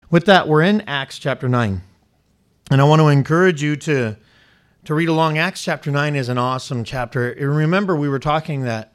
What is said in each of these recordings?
With that, we're in Acts chapter 9. And I want to encourage you to read along. Acts chapter 9 is an awesome chapter. Remember, we were talking that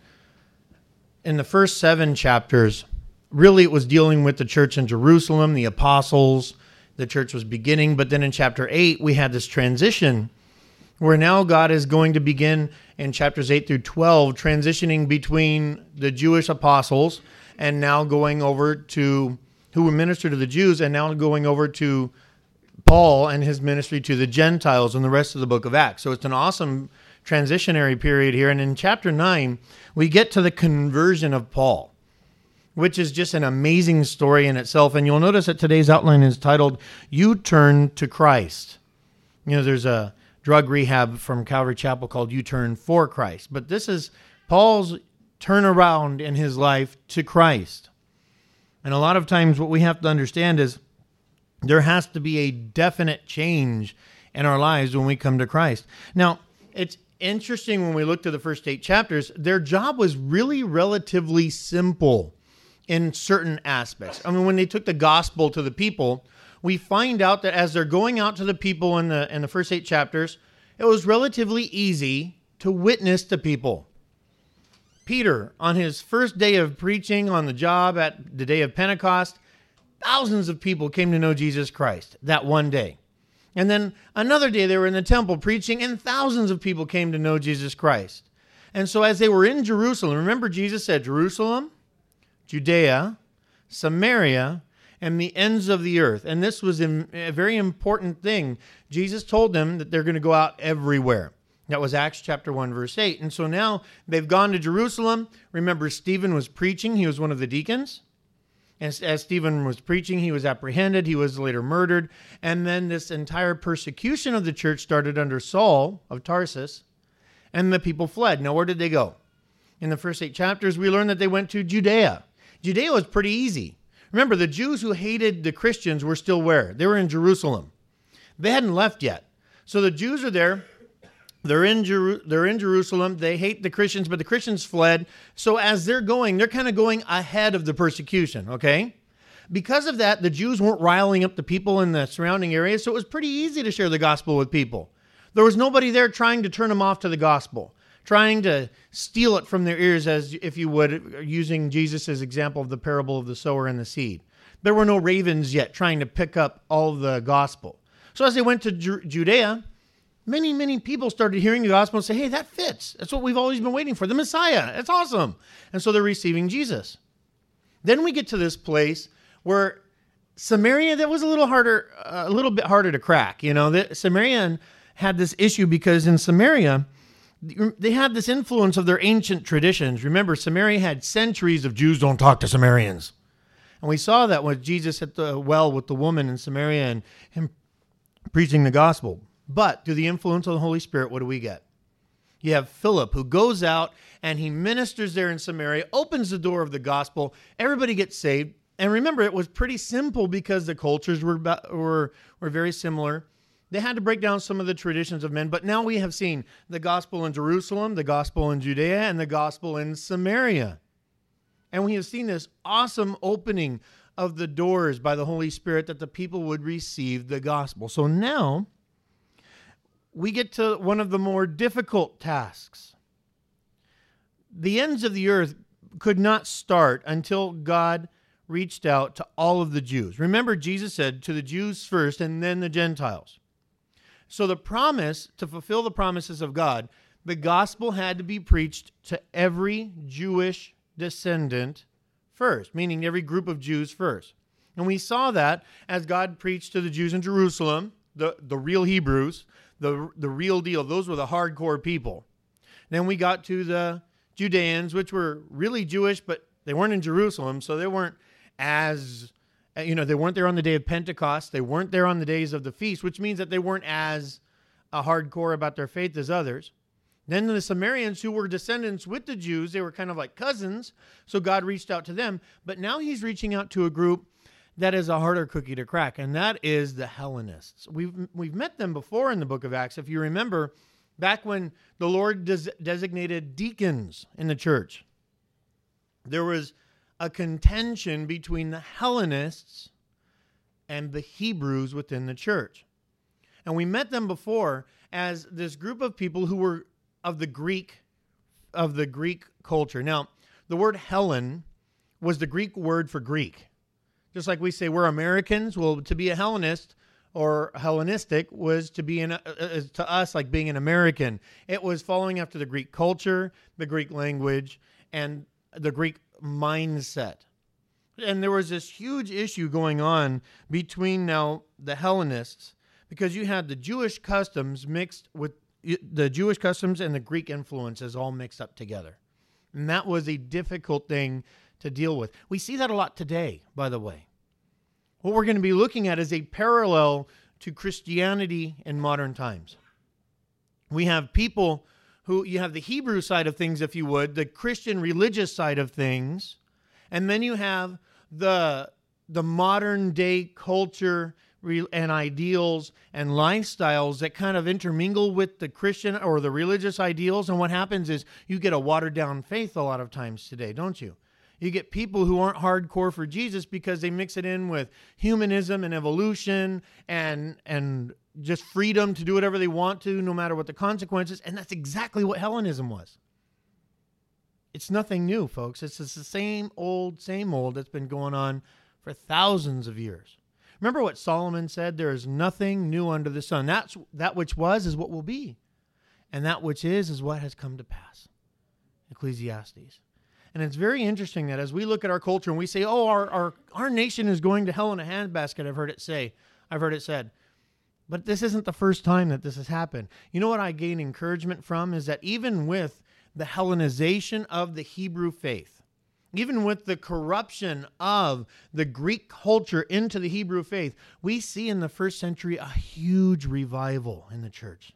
in the first 7 chapters, really it was dealing with the church in Jerusalem, the apostles, the church was beginning. But then in chapter 8, we had this transition where now God is going to begin in chapters 8 through 12, transitioning between the Jewish apostles and now going over to who would minister to the Jews, and now going over to Paul and his ministry to the Gentiles and the rest of the book of Acts. So it's an awesome transitionary period here. And in chapter 9, we get to the conversion of Paul, which is just an amazing story in itself. And you'll notice that today's outline is titled, You Turn to Christ. You know, there's a drug rehab from Calvary Chapel called You Turn for Christ. But this is Paul's turnaround in his life to Christ. And a lot of times what we have to understand is there has to be a definite change in our lives when we come to Christ. Now, it's interesting when we look to the first 8 chapters, their job was really relatively simple in certain aspects. I mean, when they took the gospel to the people, we find out that as they're going out to the people in the first 8 chapters, it was relatively easy to witness to people. Peter, on his first day of preaching on the job at the day of Pentecost, thousands of people came to know Jesus Christ that one day. And then another day they were in the temple preaching, and thousands of people came to know Jesus Christ. And so as they were in Jerusalem, remember Jesus said, Jerusalem, Judea, Samaria, and the ends of the earth. And this was a very important thing. Jesus told them that they're going to go out everywhere. That was Acts chapter 1, verse 8. And so now they've gone to Jerusalem. Remember, Stephen was preaching. He was one of the deacons. And as Stephen was preaching, he was apprehended. He was later murdered. And then this entire persecution of the church started under Saul of Tarsus. And the people fled. Now, where did they go? In the first 8 chapters, we learned that they went to Judea. Judea was pretty easy. Remember, the Jews who hated the Christians were still where? They were in Jerusalem. They hadn't left yet. So the Jews are there. They're in Jerusalem. They hate the Christians, but the Christians fled. So as they're going, they're kind of going ahead of the persecution, okay? Because of that, the Jews weren't riling up the people in the surrounding areas, so it was pretty easy to share the gospel with people. There was nobody there trying to turn them off to the gospel, trying to steal it from their ears, as if you would, using Jesus' example of the parable of the sower and the seed. There were no ravens yet trying to pick up all the gospel. So as they went to Judea, many people started hearing the gospel and say, hey, that fits. That's what we've always been waiting for, the Messiah. That's awesome. And so they're receiving Jesus. Then we get to this place where Samaria, that was a little bit harder to crack. You know, Samaria had this issue because in Samaria, they had this influence of their ancient traditions. Remember, Samaria had centuries of Jews don't talk to Samaritans. And we saw that with Jesus at the well with the woman in Samaria and him preaching the gospel. But through the influence of the Holy Spirit, what do we get? You have Philip, who goes out and he ministers there in Samaria, opens the door of the gospel. Everybody gets saved. And remember, it was pretty simple because the cultures were very similar. They had to break down some of the traditions of men. But now we have seen the gospel in Jerusalem, the gospel in Judea, and the gospel in Samaria. And we have seen this awesome opening of the doors by the Holy Spirit that the people would receive the gospel. So now we get to one of the more difficult tasks. The ends of the earth could not start until God reached out to all of the Jews. Remember, Jesus said to the Jews first and then the Gentiles. So the promise, to fulfill the promises of God, the gospel had to be preached to every Jewish descendant first, meaning every group of Jews first. And we saw that as God preached to the Jews in Jerusalem, the real Hebrews, the real deal. Those were the hardcore people. Then we got to the Judeans, which were really Jewish, but they weren't in Jerusalem, so they weren't as, they weren't there on the day of Pentecost. They weren't there on the days of the feast, which means that they weren't as hardcore about their faith as others. Then the Samaritans, who were descendants with the Jews, they were kind of like cousins, so God reached out to them. But now he's reaching out to a group that is a harder cookie to crack, and that is the Hellenists. We've met them before in the book of Acts. If you remember, back when the Lord designated deacons in the church, there was a contention between the Hellenists and the Hebrews within the church. And we met them before as this group of people who were of the Greek culture. Now, the word Hellen was the Greek word for Greek. Just like we say we're Americans, well, to be a Hellenist or Hellenistic was to be to us like being an American. It was following after the Greek culture, the Greek language, and the Greek mindset. And there was this huge issue going on between now the Hellenists, because you had the Jewish customs mixed with the Jewish customs and the Greek influences all mixed up together. And that was a difficult thing to deal with. We see that a lot today, by the way. What we're going to be looking at is a parallel to Christianity in modern times. We have people who, you have the Hebrew side of things, if you would, the Christian religious side of things, and then you have the modern day culture and ideals and lifestyles that kind of intermingle with the Christian or the religious ideals. And what happens is you get a watered down faith a lot of times today, don't you? You get people who aren't hardcore for Jesus because they mix it in with humanism and evolution and just freedom to do whatever they want to, no matter what the consequences. And that's exactly what Hellenism was. It's nothing new, folks. It's just the same old that's been going on for thousands of years. Remember what Solomon said? There is nothing new under the sun. That which was is what will be. And that which is what has come to pass. Ecclesiastes. And it's very interesting that as we look at our culture and we say, oh, our nation is going to hell in a handbasket, I've heard it said. But this isn't the first time that this has happened. You know what I gain encouragement from is that even with the Hellenization of the Hebrew faith, even with the corruption of the Greek culture into the Hebrew faith, we see in the first century a huge revival in the church.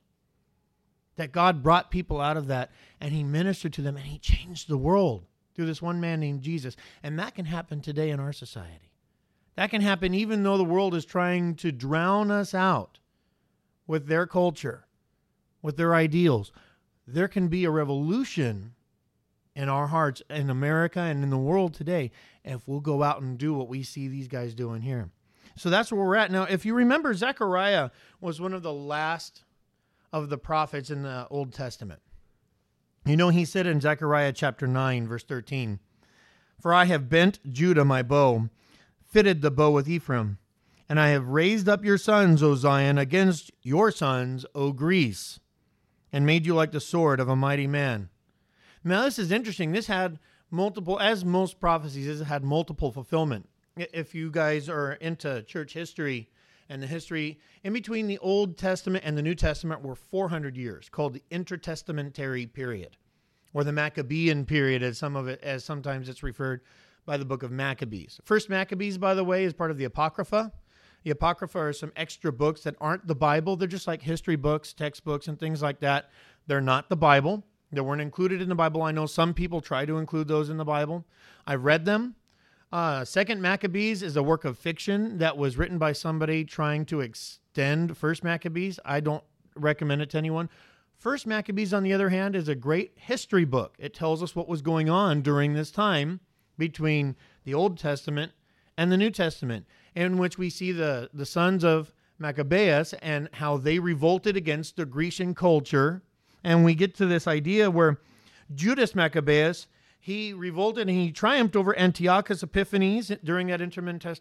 That God brought people out of that and he ministered to them and he changed the world through this one man named Jesus. And that can happen today in our society. That can happen even though the world is trying to drown us out with their culture, with their ideals. There can be a revolution in our hearts in America and in the world today if we'll go out and do what we see these guys doing here. So that's where we're at. Now, if you remember, Zechariah was one of the last of the prophets in the Old Testament. You know, he said in Zechariah chapter 9, verse 13, "For I have bent Judah my bow, fitted the bow with Ephraim, and I have raised up your sons, O Zion, against your sons, O Greece, and made you like the sword of a mighty man." Now, this is interesting. This had multiple, as most prophecies, this had multiple fulfillment. If you guys are into church history and the history in between the Old Testament and the New Testament were 400 years, called the intertestamentary period, or the Maccabean period, as sometimes it's referred by the book of Maccabees. First Maccabees, by the way, is part of the Apocrypha. The Apocrypha are some extra books that aren't the Bible. They're just like history books, textbooks, and things like that. They're not the Bible. They weren't included in the Bible. I know some people try to include those in the Bible. I've read them. Second Maccabees is a work of fiction that was written by somebody trying to extend First Maccabees. I don't recommend it to anyone. First Maccabees, on the other hand, is a great history book. It tells us what was going on during this time between the Old Testament and the New Testament, in which we see the sons of Maccabeus and how they revolted against the Grecian culture. And we get to this idea where Judas Maccabeus, he revolted and he triumphed over Antiochus Epiphanes during that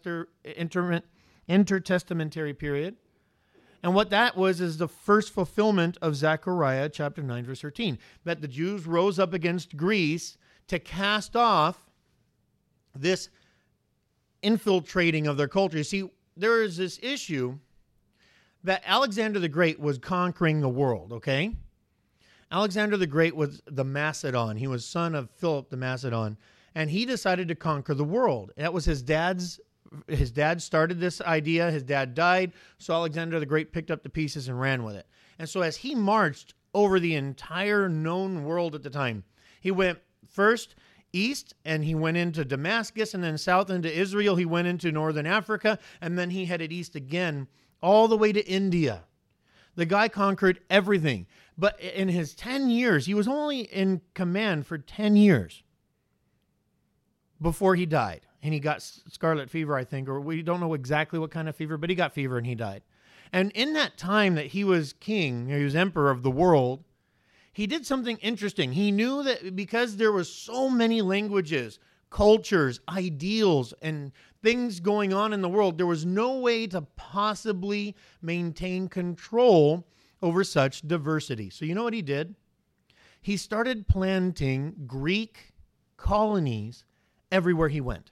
intertestamentary period. And what that was is the first fulfillment of Zechariah chapter 9, verse 13, that the Jews rose up against Greece to cast off this infiltrating of their culture. You see, there is this issue that Alexander the Great was conquering the world, okay? Alexander the Great was the Macedon. He was son of Philip the Macedon, and he decided to conquer the world. That was his dad started this idea. His dad died, so Alexander the Great picked up the pieces and ran with it. And so as he marched over the entire known world at the time, he went first east, and he went into Damascus, and then south into Israel. He went into northern Africa, and then he headed east again, all the way to India. The guy conquered everything. But in his 10 years, he was only in command for 10 years before he died. and he got scarlet fever, I think, or we don't know exactly what kind of fever, but he got fever and he died. And in that time that he was king, he was emperor of the world, he did something interesting. He knew that because there was so many languages, cultures, ideals, and things going on in the world, there was no way to possibly maintain control over such diversity. So you know what he did? He started planting Greek colonies everywhere he went.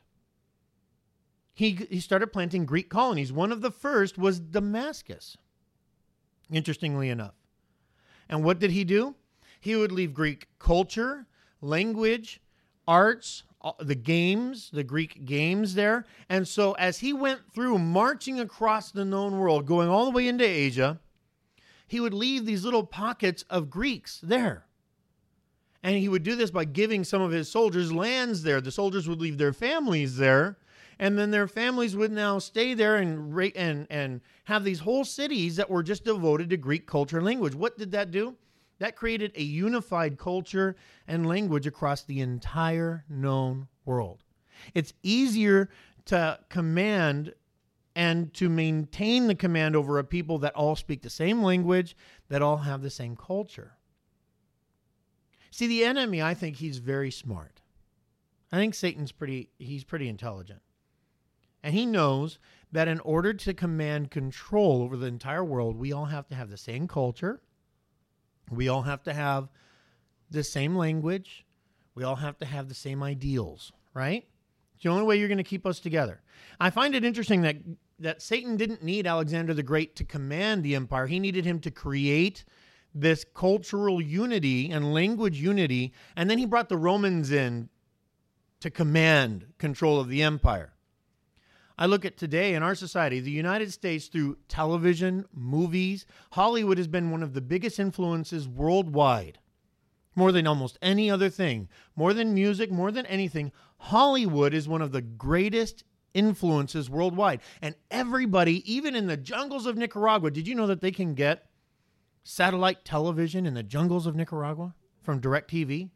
He started planting Greek colonies. One of the first was Damascus, interestingly enough. And what did he do? He would leave Greek culture, language, arts, the games, the Greek games there. And so as he went through marching across the known world, going all the way into Asia, he would leave these little pockets of Greeks there. And he would do this by giving some of his soldiers lands there. The soldiers would leave their families there. And then their families would now stay there and have these whole cities that were just devoted to Greek culture and language. What did that do? That created a unified culture and language across the entire known world. It's easier to command and to maintain the command over a people that all speak the same language, that all have the same culture. See, the enemy, I think he's very smart. I think Satan's pretty intelligent. And he knows that in order to command control over the entire world, we all have to have the same culture. We all have to have the same language. We all have to have the same ideals, right? It's the only way you're going to keep us together. I find it interesting that Satan didn't need Alexander the Great to command the empire. He needed him to create this cultural unity and language unity, and then he brought the Romans in to command control of the empire. I look at today in our society, the United States, through television, movies, Hollywood has been one of the biggest influences worldwide. More than almost any other thing, more than music, more than anything, Hollywood is one of the greatest influences worldwide. And everybody, even in the jungles of Nicaragua, did you know that they can get satellite television in the jungles of Nicaragua from DirecTV?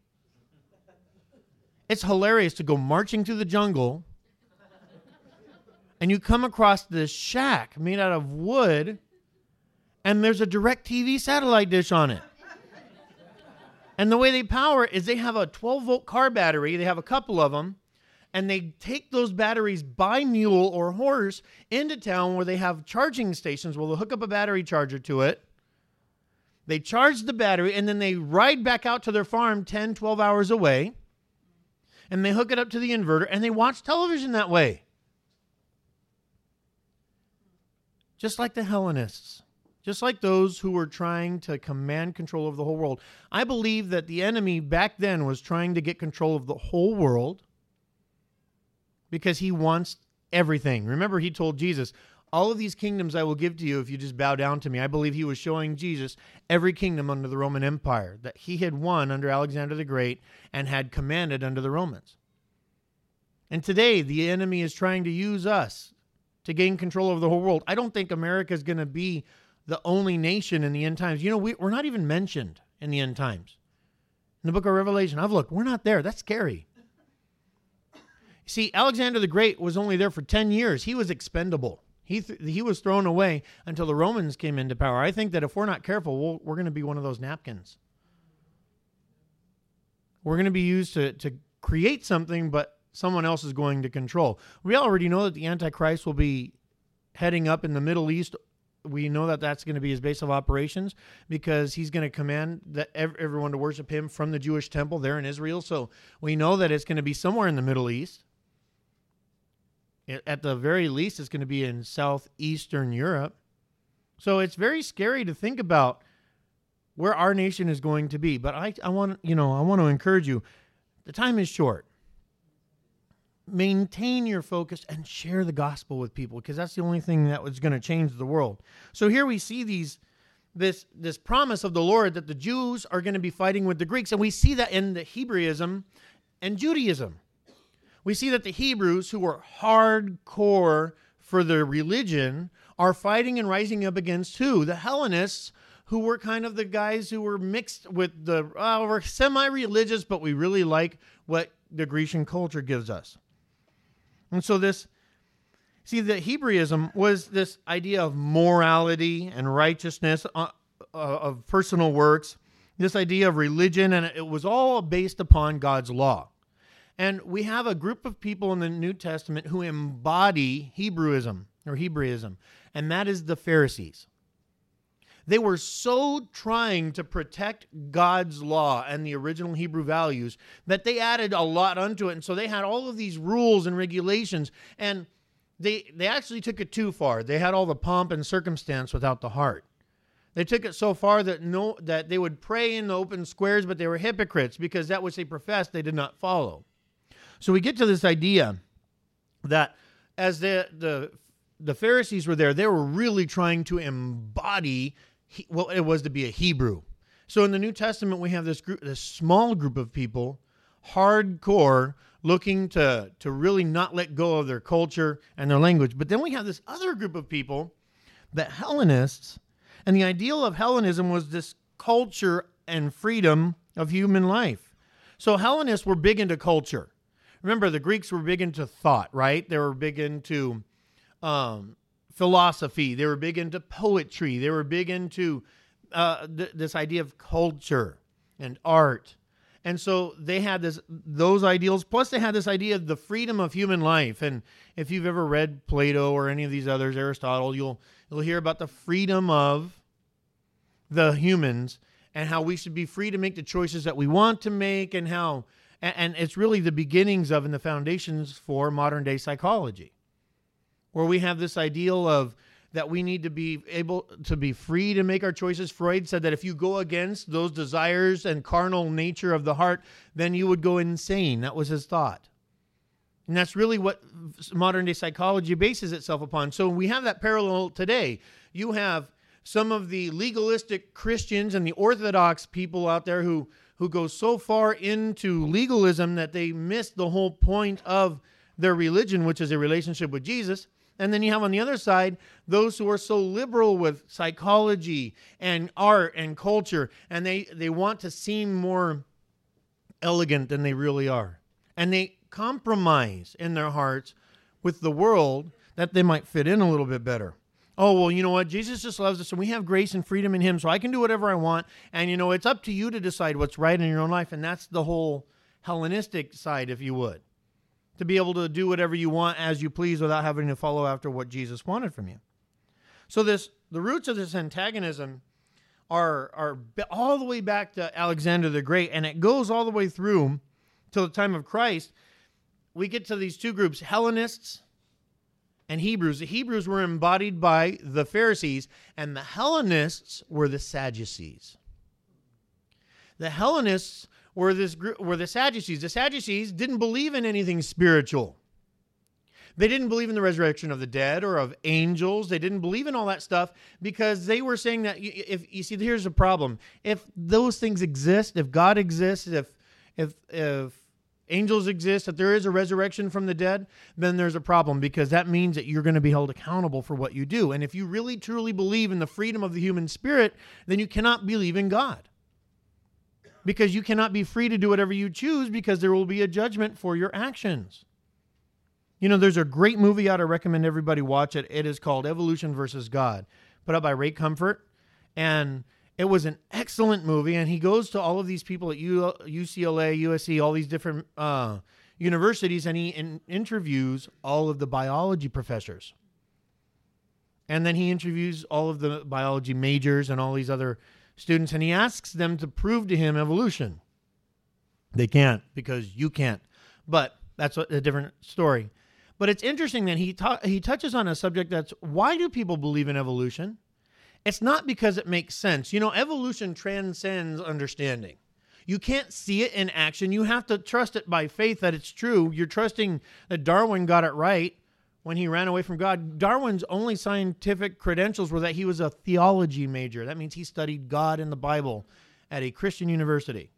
It's hilarious to go marching through the jungle and you come across this shack made out of wood, and there's a DirecTV satellite dish on it. And the way they power it is they have a 12-volt car battery. They have a couple of them, and they take those batteries by mule or horse into town where they have charging stations where they'll hook up a battery charger to it. They charge the battery, and then they ride back out to their farm 10, 12 hours away, and they hook it up to the inverter, and they watch television that way. Just like the Hellenists, just like those who were trying to command control of the whole world. I believe that the enemy back then was trying to get control of the whole world because he wants everything. Remember, he told Jesus, all of these kingdoms I will give to you if you just bow down to me. I believe he was showing Jesus every kingdom under the Roman Empire that he had won under Alexander the Great and had commanded under the Romans. And today, the enemy is trying to use us to gain control over the whole world. I don't think America is going to be the only nation in the end times. You know, we're not even mentioned in the end times. In the book of Revelation, I've looked. We're not there. That's scary. See, Alexander the Great was only there for 10 years. He was expendable. He was thrown away until the Romans came into power. I think that if we're not careful, we're going to be one of those napkins. We're going to be used to create something, but someone else is going to control. We already know that the Antichrist will be heading up in the Middle East. We know that that's going to be his base of operations because he's going to command that everyone to worship him from the Jewish temple there in Israel. So we know that it's going to be somewhere in the Middle East. At the very least, it's going to be in southeastern Europe. So it's very scary to think about where our nation is going to be. But I want to encourage you. The time is short. Maintain your focus and share the gospel with people because that's the only thing that was going to change the world. So here we see this promise of the Lord that the Jews are going to be fighting with the Greeks, and we see that in the Hebraism and Judaism. We see that the Hebrews, who were hardcore for their religion, are fighting and rising up against who? The Hellenists, who were kind of the guys who were mixed with we're semi-religious, but we really like what the Grecian culture gives us. And so the Hebraism was this idea of morality and righteousness, of personal works, this idea of religion, and it was all based upon God's law. And we have a group of people in the New Testament who embody Hebraism, and that is the Pharisees. They were so trying to protect God's law and the original Hebrew values that they added a lot unto it. And so they had all of these rules and regulations, and they actually took it too far. They had all the pomp and circumstance without the heart. They took it so far that they would pray in the open squares, but they were hypocrites because that which they professed they did not follow. So we get to this idea that as the Pharisees were there, they were really trying to embody what it was to be a Hebrew. So in the New Testament, we have this small group of people, hardcore, looking to really not let go of their culture and their language. But then we have this other group of people, the Hellenists, and the ideal of Hellenism was this culture and freedom of human life. So Hellenists were big into culture. Remember, the Greeks were big into thought, right? They were big into philosophy. They were big into poetry. They were big into this idea of culture and art. And so they had those ideals, plus they had this idea of the freedom of human life. And if you've ever read Plato or any of these others, Aristotle, you'll hear about the freedom of the humans and how we should be free to make the choices that we want to make, and how, and it's really the beginnings of and the foundations for modern day psychology, where we have this ideal of that we need to be able to be free to make our choices. Freud said that if you go against those desires and carnal nature of the heart, then you would go insane. That was his thought. And that's really what modern day psychology bases itself upon. So we have that parallel today. You have some of the legalistic Christians and the Orthodox people out there who go so far into legalism that they miss the whole point of their religion, which is a relationship with Jesus. And then you have on the other side those who are so liberal with psychology and art and culture, and they want to seem more elegant than they really are. And they compromise in their hearts with the world that they might fit in a little bit better. Oh, well, you know what? Jesus just loves us, and we have grace and freedom in him, so I can do whatever I want. And, it's up to you to decide what's right in your own life. And that's the whole Hellenistic side, if you would. To be able to do whatever you want as you please without having to follow after what Jesus wanted from you. So the roots of this antagonism are all the way back to Alexander the Great, and it goes all the way through till the time of Christ. We get to these two groups, Hellenists and Hebrews. The Hebrews were embodied by the Pharisees, and the Hellenists were the Sadducees. The Hellenists were the Sadducees. The Sadducees didn't believe in anything spiritual. They didn't believe in the resurrection of the dead or of angels. They didn't believe in all that stuff because they were saying that, if you see, here's the problem. If those things exist, if God exists, if angels exist, if there is a resurrection from the dead, then there's a problem, because that means that you're going to be held accountable for what you do. And if you really truly believe in the freedom of the human spirit, then you cannot believe in God. Because you cannot be free to do whatever you choose, because there will be a judgment for your actions. There's a great movie I recommend everybody watch it. It is called Evolution versus God, put out by Ray Comfort. And it was an excellent movie. And he goes to all of these people at UCLA, USC, all these different universities, and he interviews all of the biology professors. And then he interviews all of the biology majors and all these other students, and he asks them to prove to him evolution. They can't, because you can't. But that's a different story. But it's interesting that he touches on a subject that's, why do people believe in evolution? It's not because it makes sense. Evolution transcends understanding. You can't see it in action. You have to trust it by faith that it's true. You're trusting that Darwin got it right when he ran away from God. Darwin's only scientific credentials were that he was a theology major. That means he studied God and the Bible at a Christian university.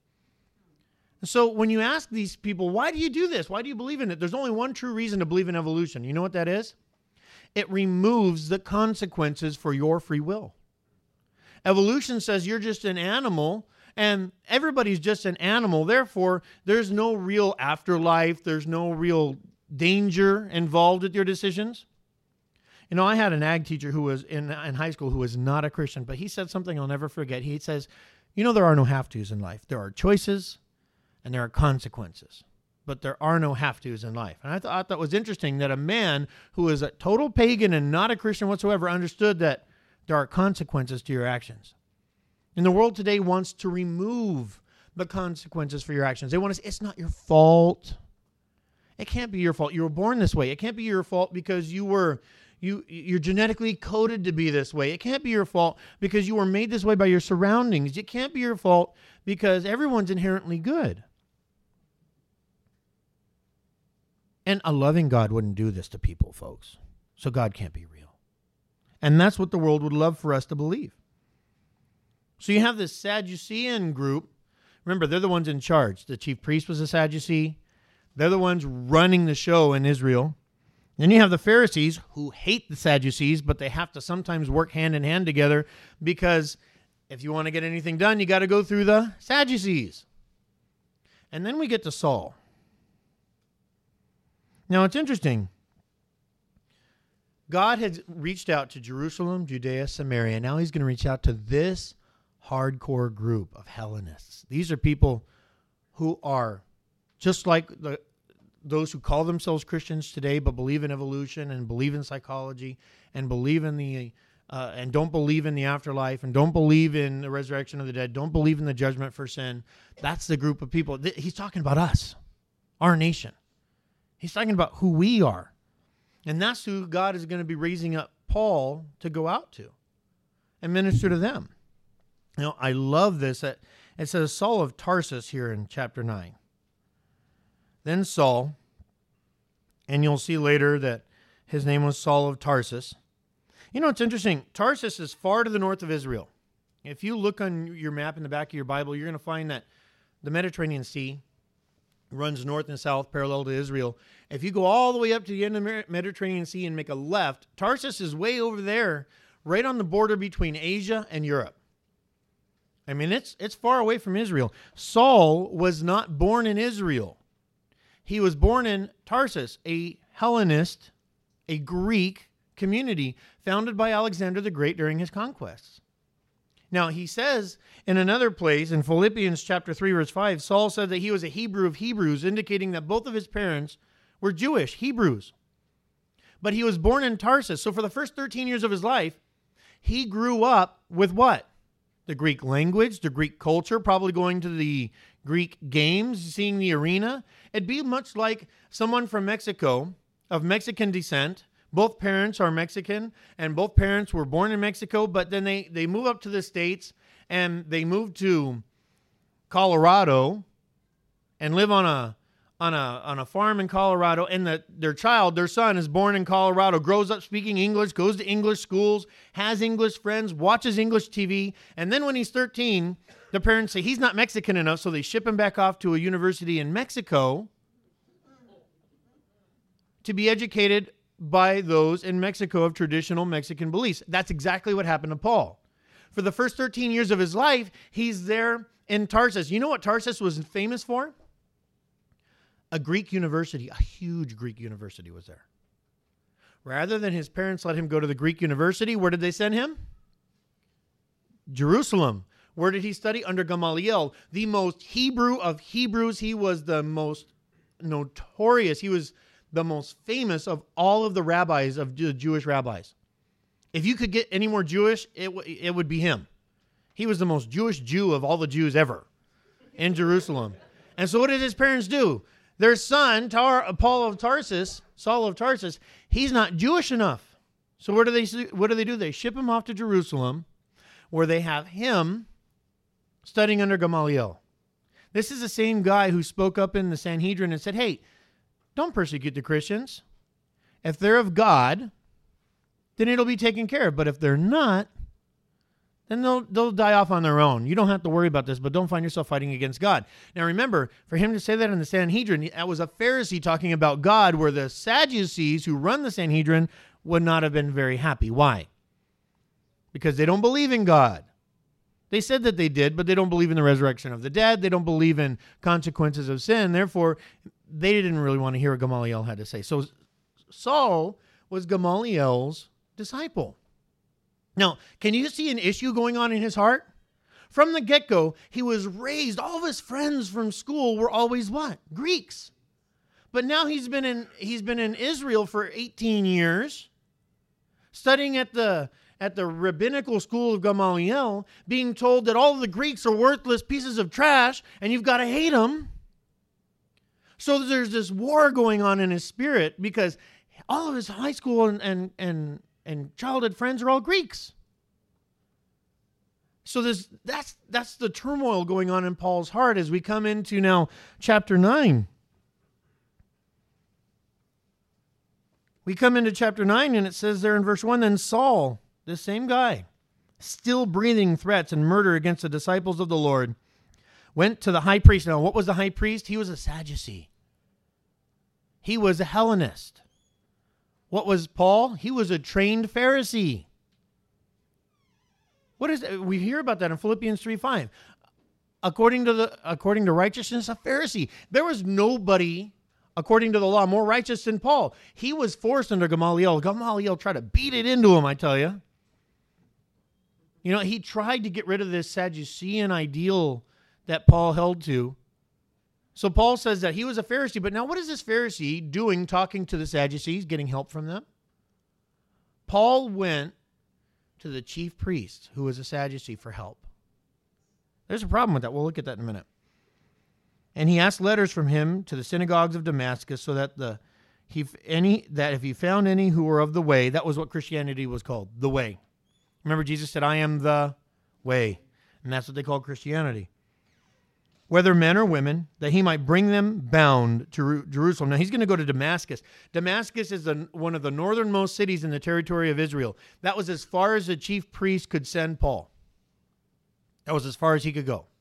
So when you ask these people, why do you do this? Why do you believe in it? There's only one true reason to believe in evolution. You know what that is? It removes the consequences for your free will. Evolution says you're just an animal, and everybody's just an animal. Therefore, there's no real afterlife. There's no real danger involved with your decisions. You know, I had an ag teacher who was in high school who was not a Christian, but he said something I'll never forget. He says, you know, there are no have-tos in life. There are choices and there are consequences, but there are no have-tos in life. And I thought that was interesting that a man who is a total pagan and not a Christian whatsoever understood that there are consequences to your actions. And the world today wants to remove the consequences for your actions. They want to say, it's not your fault. It can't be your fault. You were born this way. It can't be your fault because you're genetically coded to be this way. It can't be your fault because you were made this way by your surroundings. It can't be your fault because everyone's inherently good. And a loving God wouldn't do this to people, folks. So God can't be real. And that's what the world would love for us to believe. So you have this Sadducean group. Remember, they're the ones in charge. The chief priest was a Sadducee. They're the ones running the show in Israel. Then you have the Pharisees who hate the Sadducees, but they have to sometimes work hand in hand together because if you want to get anything done, you got to go through the Sadducees. And then we get to Saul. Now, it's interesting. God had reached out to Jerusalem, Judea, Samaria. Now he's going to reach out to this hardcore group of Hellenists. These are people who are just like those who call themselves Christians today but believe in evolution and believe in psychology and believe in and don't believe in the afterlife and don't believe in the resurrection of the dead, don't believe in the judgment for sin. That's the group of people. He's talking about us, our nation. He's talking about who we are. And that's who God is going to be raising up Paul to go out to and minister to them. You know, I love this. It says Saul of Tarsus here in chapter 9. Then Saul, and you'll see later that his name was Saul of Tarsus. You know, it's interesting. Tarsus is far to the north of Israel. If you look on your map in the back of your Bible, you're going to find that the Mediterranean Sea runs north and south parallel to Israel. If you go all the way up to the end of the Mediterranean Sea and make a left, Tarsus is way over there, right on the border between Asia and Europe. I mean, it's far away from Israel. Saul was not born in Israel. He was born in Tarsus, a Hellenist, a Greek community founded by Alexander the Great during his conquests. Now, he says in another place, in Philippians chapter 3, verse 5, Saul said that he was a Hebrew of Hebrews, indicating that both of his parents were Jewish, Hebrews. But he was born in Tarsus. So for the first 13 years of his life, he grew up with what? The Greek language, the Greek culture, probably going to the Greek games, seeing the arena. It'd be much like someone from Mexico, of Mexican descent. Both parents are Mexican, and both parents were born in Mexico, but then they move up to the States, and they move to Colorado and live on a farm in Colorado, and their son is born in Colorado, grows up speaking English, goes to English schools, has English friends, watches English TV, and then when he's 13, the parents say he's not Mexican enough, so they ship him back off to a university in Mexico to be educated by those in Mexico of traditional Mexican beliefs. That's exactly what happened to Paul. For the first 13 years of his life, he's there in Tarsus. You know what Tarsus was famous for? A Greek university, a huge Greek university was there. Rather than his parents let him go to the Greek university, where did they send him? Jerusalem. Where did he study? Under Gamaliel, the most Hebrew of Hebrews. He was the most notorious. He was the most famous of all of the rabbis, of the Jewish rabbis. If you could get any more Jewish, it would be him. He was the most Jewish Jew of all the Jews ever in Jerusalem. And so what did his parents do? Their son, Saul of Tarsus, he's not Jewish enough. So what do they do? They ship him off to Jerusalem, where they have him studying under Gamaliel. This is the same guy who spoke up in the Sanhedrin and said, hey, don't persecute the Christians. If they're of God, then it'll be taken care of. But if they're not, then they'll die off on their own. You don't have to worry about this, but don't find yourself fighting against God. Now remember, for him to say that in the Sanhedrin, that was a Pharisee talking about God, where the Sadducees who run the Sanhedrin would not have been very happy. Why? Because they don't believe in God. They said that they did, but they don't believe in the resurrection of the dead. They don't believe in consequences of sin. Therefore, they didn't really want to hear what Gamaliel had to say. So Saul was Gamaliel's disciple. Now, can you see an issue going on in his heart? From the get-go, he was raised, all of his friends from school were always what? Greeks. But now he's been in Israel for 18 years, studying at the rabbinical school of Gamaliel, being told that all of the Greeks are worthless pieces of trash and you've got to hate them. So there's this war going on in his spirit because all of his high school and childhood friends are all Greeks. So that's the turmoil going on in Paul's heart as we come into now chapter 9. We come into chapter 9 and it says there in verse 1, then Saul, this same guy, still breathing threats and murder against the disciples of the Lord, went to the high priest. Now, what was the high priest? He was a Sadducee. He was a Hellenist. What was Paul? He was a trained Pharisee. What is it? We hear about that in Philippians 3:5. According to righteousness, a Pharisee. There was nobody, according to the law, more righteous than Paul. He was forced under Gamaliel. Gamaliel tried to beat it into him, I tell you. You know, he tried to get rid of this Sadducean ideal that Paul held to. So Paul says that he was a Pharisee, but now what is this Pharisee doing talking to the Sadducees, getting help from them? Paul went to the chief priest, who was a Sadducee, for help. There's a problem with that. We'll look at that in a minute. And he asked letters from him to the synagogues of Damascus so that if he found any who were of the way, that was what Christianity was called, the way. Remember, Jesus said, I am the way. And that's what they called Christianity. Whether men or women, that he might bring them bound to Jerusalem. Now, he's going to go to Damascus. Damascus is one of the northernmost cities in the territory of Israel. That was as far as the chief priest could send Paul. That was as far as he could go,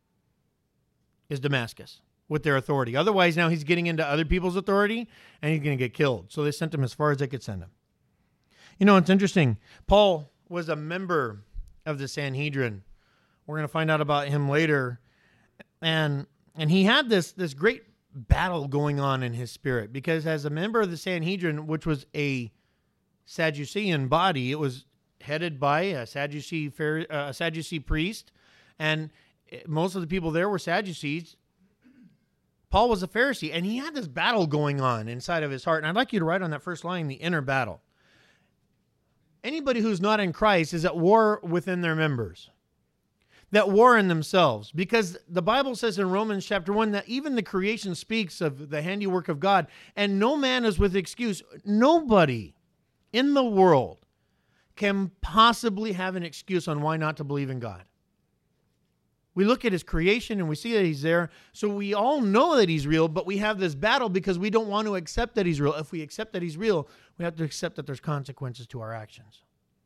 is Damascus, with their authority. Otherwise, now he's getting into other people's authority, and he's going to get killed. So they sent him as far as they could send him. You know, it's interesting. Paul was a member of the Sanhedrin. We're going to find out about him later. And he had this great battle going on in his spirit, because as a member of the Sanhedrin, which was a Sadducean body, it was headed by a Sadducee priest, and most of the people there were Sadducees. Paul was a Pharisee, and he had this battle going on inside of his heart. And I'd like you to write on that first line, the inner battle. Anybody who's not in Christ is at war within their members. That war in themselves, because the Bible says in Romans chapter 1 that even the creation speaks of the handiwork of God, and no man is with excuse. Nobody in the world can possibly have an excuse on why not to believe in God. We look at his creation and we see that he's there, so we all know that he's real, but we have this battle because we don't want to accept that he's real. If we accept that he's real, we have to accept that there's consequences to our actions.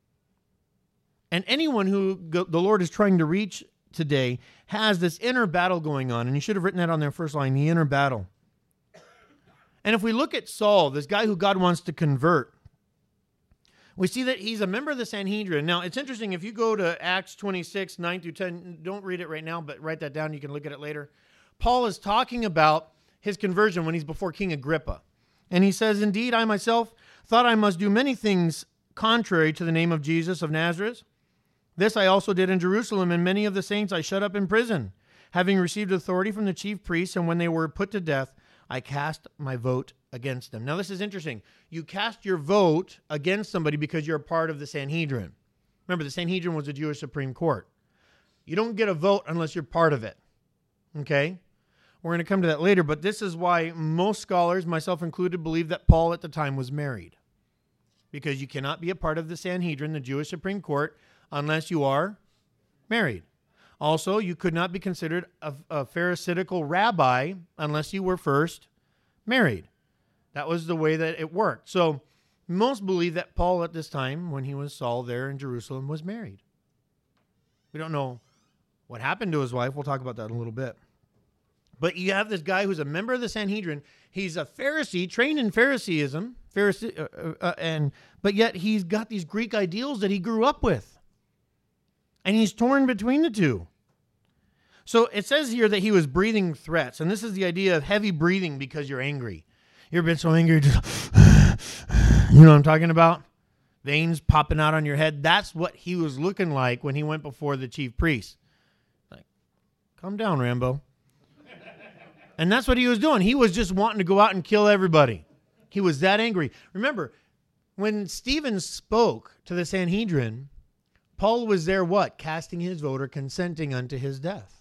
And anyone who the Lord is trying to reach today has this inner battle going on. And you should have written that on their first line, the inner battle. And if we look at Saul, this guy who God wants to convert, we see that he's a member of the Sanhedrin. Now, it's interesting. If you go to Acts 26, 9 through 10, don't read it right now, but write that down. You can look at it later. Paul is talking about his conversion when he's before King Agrippa. And he says, indeed, I myself thought I must do many things contrary to the name of Jesus of Nazareth. This I also did in Jerusalem, and many of the saints I shut up in prison, having received authority from the chief priests, and when they were put to death, I cast my vote against them. Now, this is interesting. You cast your vote against somebody because you're a part of the Sanhedrin. Remember, the Sanhedrin was the Jewish Supreme Court. You don't get a vote unless you're part of it. Okay? We're going to come to that later, but this is why most scholars, myself included, believe that Paul at the time was married. Because you cannot be a part of the Sanhedrin, the Jewish Supreme Court, unless you are married. Also, you could not be considered a Pharisaical rabbi unless you were first married. That was the way that it worked. So most believe that Paul at this time, when he was Saul there in Jerusalem, was married. We don't know what happened to his wife. We'll talk about that in a little bit. But you have this guy who's a member of the Sanhedrin. He's a Pharisee, trained in Phariseeism, but yet he's got these Greek ideals that he grew up with. And he's torn between the two. So it says here that he was breathing threats. And this is the idea of heavy breathing because you're angry. You ever been so angry? Just, you know what I'm talking about? Veins popping out on your head. That's what he was looking like when he went before the chief priest. Like, calm down, Rambo. And that's what he was doing. He was just wanting to go out and kill everybody. He was that angry. Remember, when Stephen spoke to the Sanhedrin, Paul was there what? Casting his vote or consenting unto his death.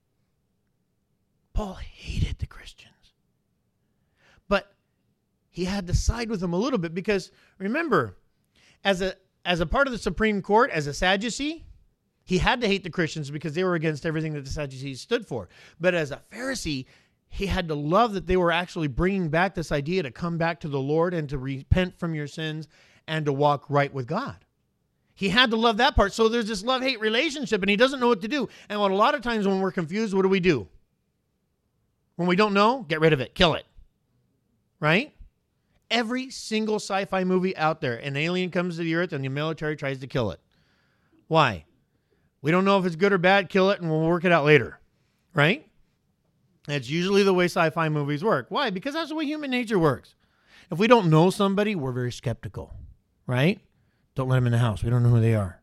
Paul hated the Christians. But he had to side with them a little bit because, remember, as a part of the Supreme Court, as a Sadducee, he had to hate the Christians because they were against everything that the Sadducees stood for. But as a Pharisee, he had to love that they were actually bringing back this idea to come back to the Lord and to repent from your sins and to walk right with God. He had to love that part. So there's this love-hate relationship, and he doesn't know what to do. And a lot of times when we're confused, what do? When we don't know, get rid of it. Kill it. Right? Every single sci-fi movie out there, an alien comes to the earth and the military tries to kill it. Why? We don't know if it's good or bad. Kill it and we'll work it out later. Right? That's usually the way sci-fi movies work. Why? Because that's the way human nature works. If we don't know somebody, we're very skeptical. Right? Don't let them in the house. We don't know who they are.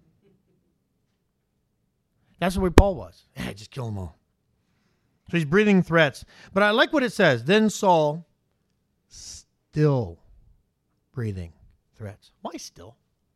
That's the way Paul was. Yeah, just kill them all. So he's breathing threats. But I like what it says. Then Saul, still breathing threats. Why still?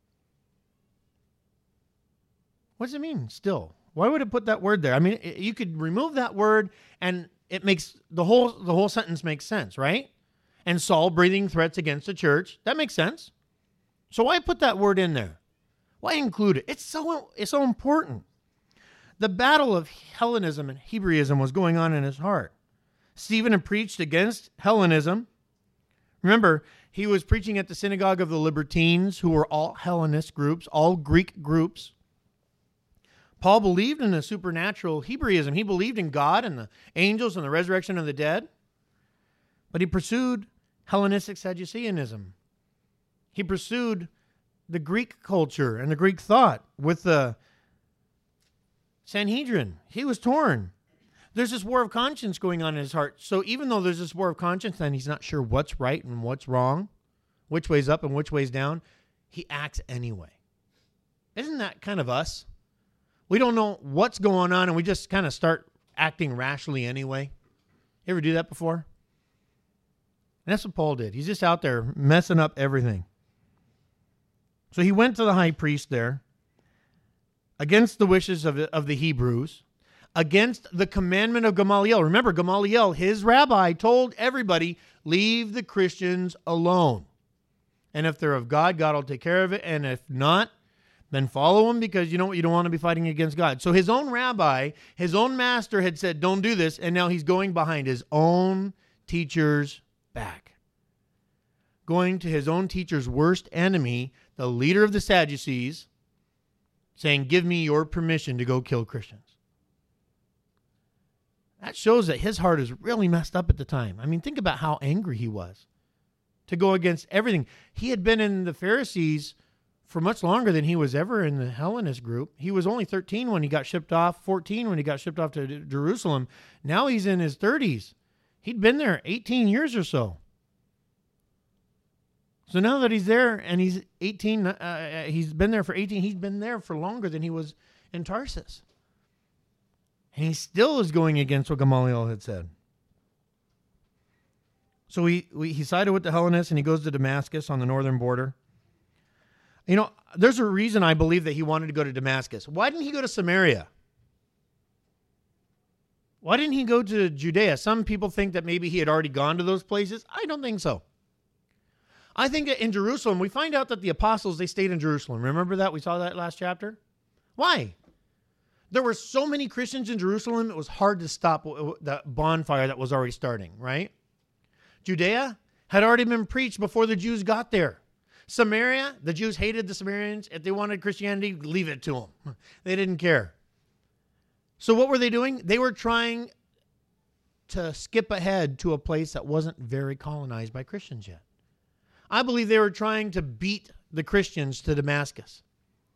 What does it mean, still? Why would it put that word there? I mean, you could remove that word and it makes the whole sentence makes sense, right? And Saul breathing threats against the church. That makes sense. So why put that word in there? Why include it? It's so important. The battle of Hellenism and Hebraism was going on in his heart. Stephen had preached against Hellenism. Remember, he was preaching at the synagogue of the Libertines, who were all Hellenist groups, all Greek groups. Paul believed in the supernatural Hebraism. He believed in God and the angels and the resurrection of the dead. But he pursued Hellenistic Sadduceanism. He pursued the Greek culture and the Greek thought with the Sanhedrin. He was torn. There's this war of conscience going on in his heart. So even though there's this war of conscience and he's not sure what's right and what's wrong, which way's up and which way's down, he acts anyway. Isn't that kind of us? We don't know what's going on and we just kind of start acting rashly anyway. You ever do that before? And that's what Paul did. He's just out there messing up everything. So he went to the high priest there against the wishes of the Hebrews, against the commandment of Gamaliel. Remember, Gamaliel, his rabbi, told everybody, leave the Christians alone. And if they're of God, God will take care of it. And if not, then follow them because you don't want to be fighting against God. So his own rabbi, his own master had said, don't do this. And now he's going behind his own teacher's back. Going to his own teacher's worst enemy, the leader of the Sadducees, saying, give me your permission to go kill Christians. That shows that his heart is really messed up at the time. I mean, think about how angry he was to go against everything. He had been in the Pharisees for much longer than he was ever in the Hellenist group. He was only 13 when he got shipped off, 14 when he got shipped off to Jerusalem. Now he's in his 30s. He'd been there 18 years or so. So now that he's there and he's 18, he's been there for 18, he's been there for longer than he was in Tarsus. And he still is going against what Gamaliel had said. So he sided with the Hellenists and he goes to Damascus on the northern border. You know, there's a reason I believe that he wanted to go to Damascus. Why didn't he go to Samaria? Why didn't he go to Judea? Some people think that maybe he had already gone to those places. I don't think so. I think that in Jerusalem, we find out that the apostles, they stayed in Jerusalem. Remember that? We saw that last chapter. Why? There were so many Christians in Jerusalem, it was hard to stop that bonfire that was already starting, right? Judea had already been preached before the Jews got there. Samaria, the Jews hated the Samaritans. If they wanted Christianity, leave it to them. They didn't care. So what were they doing? They were trying to skip ahead to a place that wasn't very colonized by Christians yet. I believe they were trying to beat the Christians to Damascus.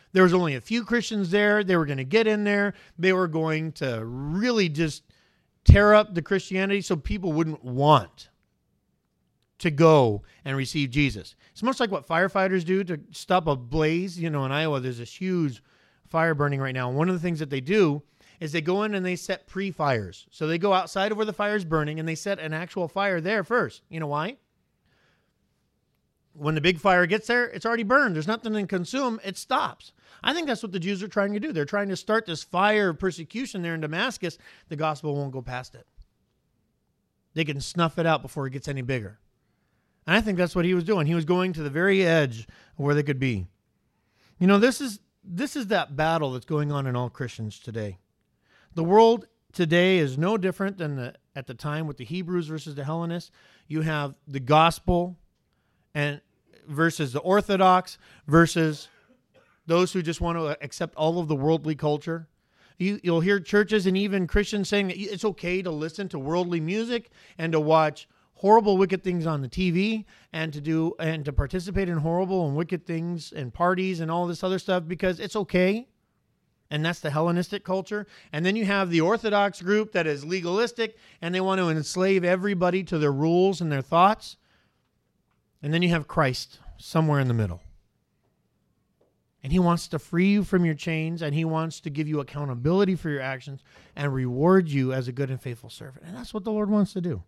There was only a few Christians there. They were going to get in there. They were going to really just tear up the Christianity so people wouldn't want to go and receive Jesus. It's much like what firefighters do to stop a blaze. In Iowa, there's this huge fire burning right now. And one of the things that they do is they go in and they set pre-fires. So they go outside of where the fire is burning and they set an actual fire there first. You know why? When the big fire gets there, it's already burned. There's nothing to consume. It stops. I think that's what the Jews are trying to do. They're trying to start this fire of persecution there in Damascus. The gospel won't go past it. They can snuff it out before it gets any bigger. And I think that's what he was doing. He was going to the very edge of where they could be. This is that battle that's going on in all Christians today. The world today is no different than at the time with the Hebrews versus the Hellenists. You have the gospel and versus the Orthodox versus those who just want to accept all of the worldly culture. You'll hear churches and even Christians saying that it's okay to listen to worldly music and to watch horrible, wicked things on the TV and to participate in horrible and wicked things and parties and all this other stuff because it's okay. And that's the Hellenistic culture. And then you have the Orthodox group that is legalistic and they want to enslave everybody to their rules and their thoughts. And then you have Christ somewhere in the middle. And he wants to free you from your chains, and he wants to give you accountability for your actions and reward you as a good and faithful servant. And that's what the Lord wants to do.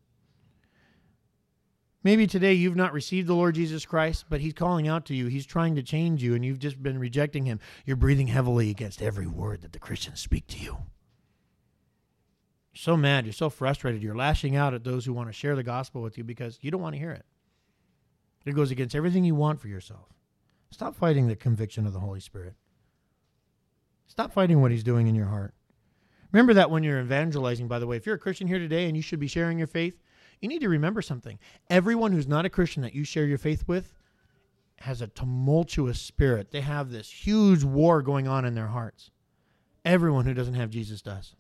Maybe today you've not received the Lord Jesus Christ, but he's calling out to you. He's trying to change you, and you've just been rejecting him. You're breathing heavily against every word that the Christians speak to you. You're so mad. You're so frustrated. You're lashing out at those who want to share the gospel with you because you don't want to hear it. It goes against everything you want for yourself. Stop fighting the conviction of the Holy Spirit. Stop fighting what he's doing in your heart. Remember that when you're evangelizing, by the way. If you're a Christian here today and you should be sharing your faith, you need to remember something. Everyone who's not a Christian that you share your faith with has a tumultuous spirit. They have this huge war going on in their hearts. Everyone who doesn't have Jesus does.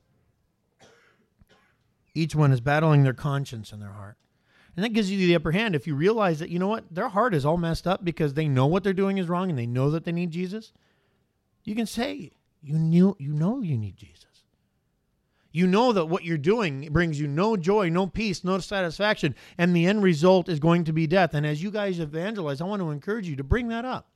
Each one is battling their conscience in their heart. And that gives you the upper hand if you realize that, their heart is all messed up because they know what they're doing is wrong and they know that they need Jesus. You can say, you know you need Jesus. You know that what you're doing brings you no joy, no peace, no satisfaction, and the end result is going to be death. And as you guys evangelize, I want to encourage you to bring that up.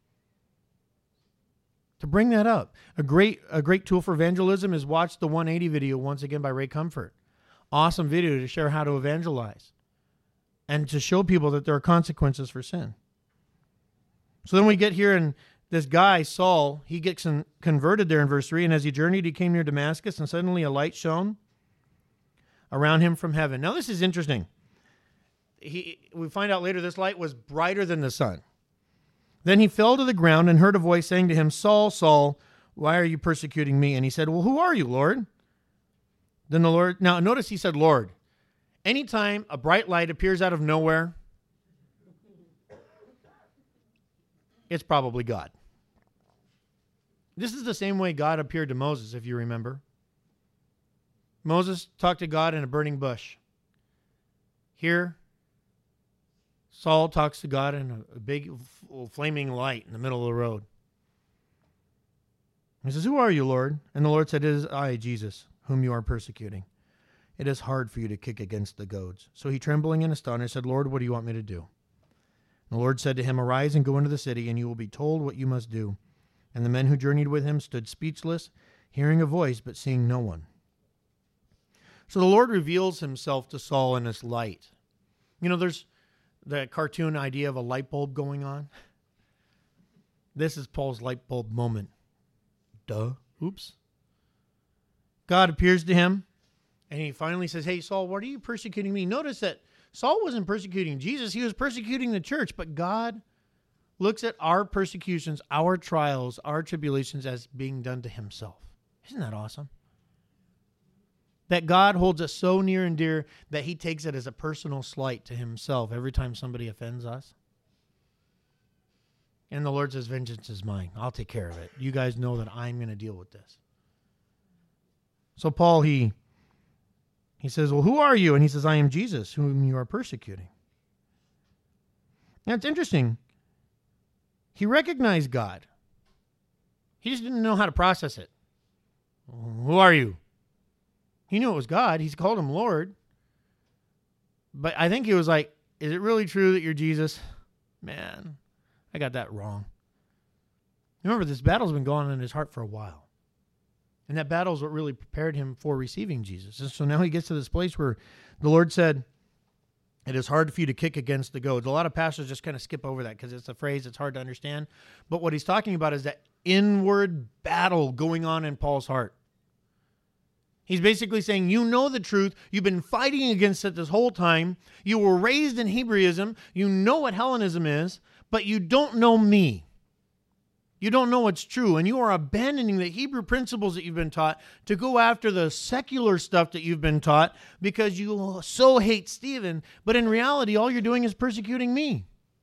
To bring that up. A great tool for evangelism is watch the 180 video once again by Ray Comfort. Awesome video to share how to evangelize and to show people that there are consequences for sin. So then we get here and this guy, Saul, he gets converted there in verse 3. And as he journeyed, he came near Damascus, and suddenly a light shone around him from heaven. Now, this is interesting. We find out later this light was brighter than the sun. Then he fell to the ground and heard a voice saying to him, Saul, Saul, why are you persecuting me? And he said, well, who are you, Lord? Then the Lord, now notice he said, Lord. Anytime a bright light appears out of nowhere, it's probably God. This is the same way God appeared to Moses, if you remember. Moses talked to God in a burning bush. Here, Saul talks to God in a big flaming light in the middle of the road. He says, who are you, Lord? And the Lord said, it is I, Jesus, whom you are persecuting. It is hard for you to kick against the goads. So he, trembling and astonished, said, Lord, what do you want me to do? And the Lord said to him, arise and go into the city, and you will be told what you must do. And the men who journeyed with him stood speechless, hearing a voice, but seeing no one. So the Lord reveals himself to Saul in this light. There's the cartoon idea of a light bulb going on. This is Paul's light bulb moment. Oops. God appears to him, and he finally says, hey, Saul, what are you persecuting me? Notice that Saul wasn't persecuting Jesus. He was persecuting the church. But God looks at our persecutions, our trials, our tribulations as being done to himself. Isn't that awesome? That God holds us so near and dear that he takes it as a personal slight to himself every time somebody offends us. And the Lord says, vengeance is mine. I'll take care of it. You guys know that I'm going to deal with this. So Paul, he says, well, who are you? And he says, I am Jesus, whom you are persecuting. Now, it's interesting. He recognized God. He just didn't know how to process it. Who are you? He knew it was God. He's called him Lord. But I think he was like, is it really true that you're Jesus? Man, I got that wrong. Remember, this battle's been going on in his heart for a while. And that battle is what really prepared him for receiving Jesus. And so now he gets to this place where the Lord said, it is hard for you to kick against the goads. A lot of pastors just kind of skip over that because it's a phrase that's hard to understand. But what he's talking about is that inward battle going on in Paul's heart. He's basically saying, you know the truth. You've been fighting against it this whole time. You were raised in Hebraism. You know what Hellenism is, but you don't know me. You don't know what's true, and you are abandoning the Hebrew principles that you've been taught to go after the secular stuff that you've been taught because you so hate Stephen, but in reality, all you're doing is persecuting me.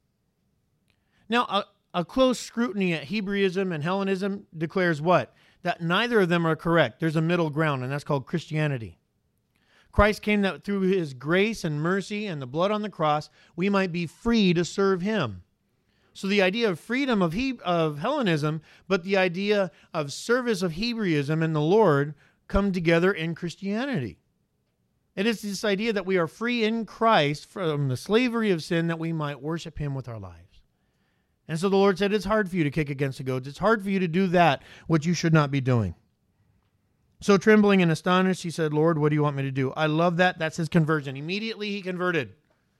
Now, a close scrutiny at Hebraism and Hellenism declares what? That neither of them are correct. There's a middle ground, and that's called Christianity. Christ came that through his grace and mercy and the blood on the cross, we might be free to serve him. So the idea of freedom of Hellenism, but the idea of service of Hebraism and the Lord come together in Christianity. It is this idea that we are free in Christ from the slavery of sin that we might worship him with our lives. And so the Lord said, it's hard for you to kick against the goads. It's hard for you to do that which you should not be doing. So trembling and astonished, he said, Lord, what do you want me to do? I love that. That's his conversion. Immediately he converted.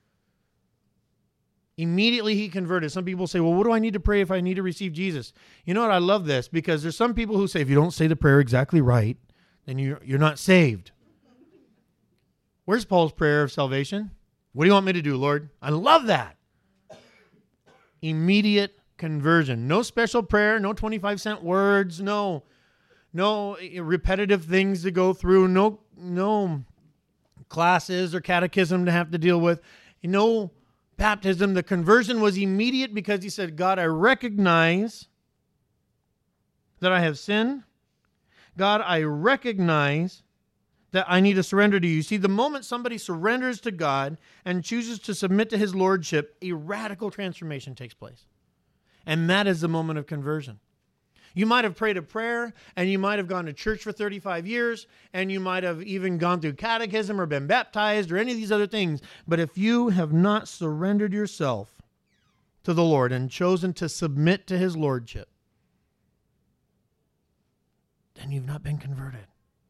Immediately he converted. Some people say, well, what do I need to pray if I need to receive Jesus? You know what? I love this because there's some people who say, if you don't say the prayer exactly right, then you're not saved. Where's Paul's prayer of salvation? What do you want me to do, Lord? I love that. Immediate conversion. No special prayer, no 25-cent words, no repetitive things to go through, no classes or catechism to have to deal with, no baptism. The conversion was immediate because he said, God, I recognize that I have sinned. God, I recognize that I need to surrender to you. See, the moment somebody surrenders to God and chooses to submit to his lordship, a radical transformation takes place. And that is the moment of conversion. You might have prayed a prayer, and you might have gone to church for 35 years, and you might have even gone through catechism or been baptized or any of these other things. But if you have not surrendered yourself to the Lord and chosen to submit to his lordship, then you've not been converted.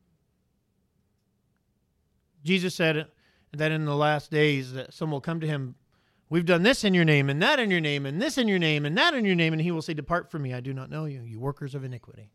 Jesus said that in the last days that some will come to him, we've done this in your name, and that in your name, and this in your name, and that in your name, and he will say, depart from me, I do not know you, you workers of iniquity.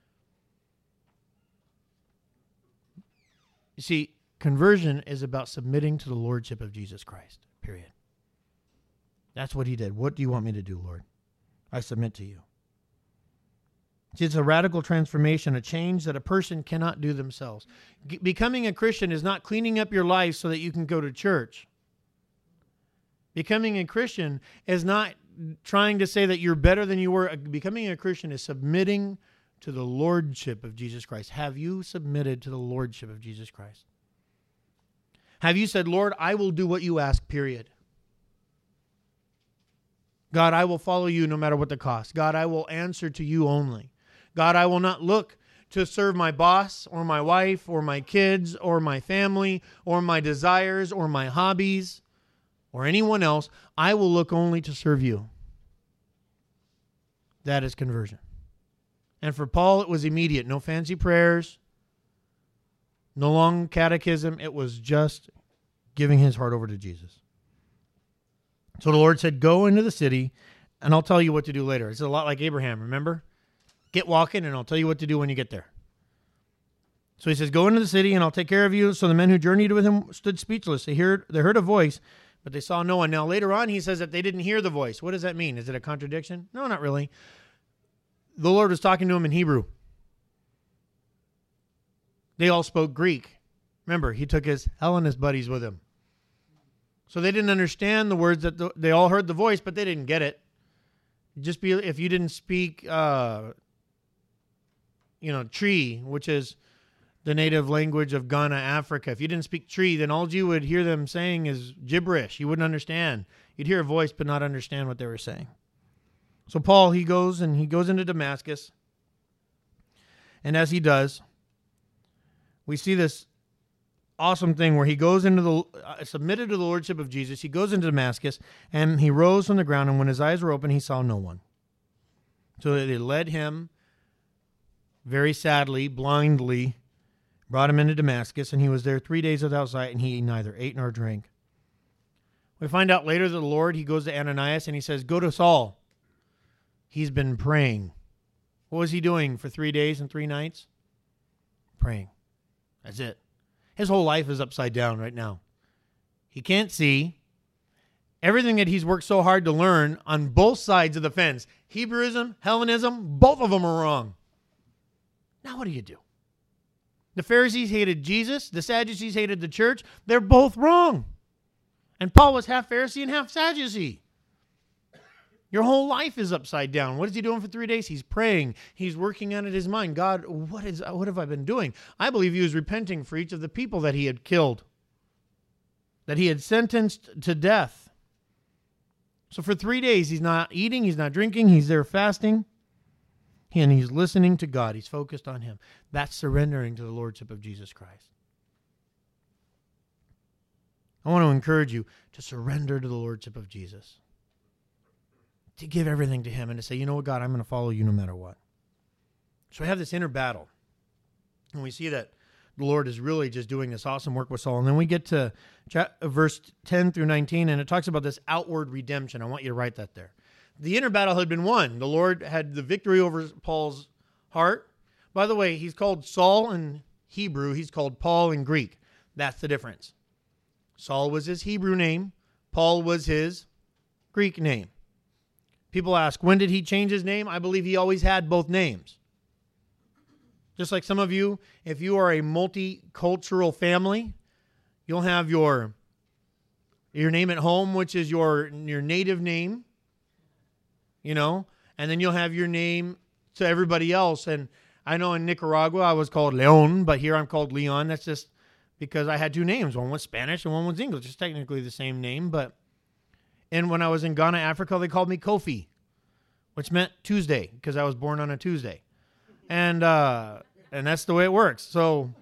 You see, conversion is about submitting to the lordship of Jesus Christ, period. That's what he did. What do you want me to do, Lord? I submit to you. See, it's a radical transformation, a change that a person cannot do themselves. Becoming a Christian is not cleaning up your life so that you can go to church. Becoming a Christian is not trying to say that you're better than you were. Becoming a Christian is submitting to the lordship of Jesus Christ. Have you submitted to the lordship of Jesus Christ? Have you said, Lord, I will do what you ask, period. God, I will follow you no matter what the cost. God, I will answer to you only. God, I will not look to serve my boss or my wife or my kids or my family or my desires or my hobbies or anyone else. I will look only to serve you. That is conversion. And for Paul, it was immediate. No fancy prayers, no long catechism. It was just giving his heart over to Jesus. So the Lord said, go into the city, and I'll tell you what to do later. It's a lot like Abraham, remember? Get walking, and I'll tell you what to do when you get there. So he says, go into the city, and I'll take care of you. So the men who journeyed with him stood speechless. They heard a voice, but they saw no one. Now, later on, he says that they didn't hear the voice. What does that mean? Is it a contradiction? No, not really. The Lord was talking to him in Hebrew. They all spoke Greek. Remember, he took his Hellenist buddies with him. So they didn't understand the words that they all heard the voice, but they didn't get it. Just if you didn't speak, Tree, which is the native language of Ghana, Africa. If you didn't speak Tree, then all you would hear them saying is gibberish. You wouldn't understand. You'd hear a voice, but not understand what they were saying. So Paul, he goes into Damascus. And as he does, we see this awesome thing where he goes into submitted to the lordship of Jesus. He goes into Damascus, and he rose from the ground, and when his eyes were open, he saw no one. So they led him very sadly, blindly, brought him into Damascus, and he was there 3 days without sight, and he neither ate nor drank. We find out later that the Lord, he goes to Ananias, and he says, go to Saul. He's been praying. What was he doing for 3 days and 3 nights? Praying. That's it. His whole life is upside down right now. He can't see. Everything that he's worked so hard to learn on both sides of the fence, Hebrewism, Hellenism, both of them are wrong. Now what do you do? The Pharisees hated Jesus. The Sadducees hated the church. They're both wrong. And Paul was half Pharisee and half Sadducee. Your whole life is upside down. What is he doing for 3 days? He's praying. He's working on it in his mind. God, what have I been doing? I believe he was repenting for each of the people that he had killed, that he had sentenced to death. So for 3 days, he's not eating, he's not drinking, he's there fasting, and he's listening to God. He's focused on him. That's surrendering to the lordship of Jesus Christ. I want to encourage you to surrender to the lordship of Jesus, to give everything to him and to say, you know what, God, I'm going to follow you no matter what. So we have this inner battle. And we see that the Lord is really just doing this awesome work with Saul. And then we get to verse 10 through 19, and it talks about this outward redemption. I want you to write that there. The inner battle had been won. The Lord had the victory over Paul's heart. By the way, he's called Saul in Hebrew. He's called Paul in Greek. That's the difference. Saul was his Hebrew name. Paul was his Greek name. People ask, when did he change his name? I believe he always had both names. Just like some of you, if you are a multicultural family, you'll have your name at home, which is your native name, and then you'll have your name to everybody else. And I know in Nicaragua I was called Leon, but here I'm called Leon. That's just because I had 2 names. One was Spanish and one was English. It's technically the same name, and when I was in Ghana, Africa, they called me Kofi, which meant Tuesday, because I was born on a Tuesday. And that's the way it works. So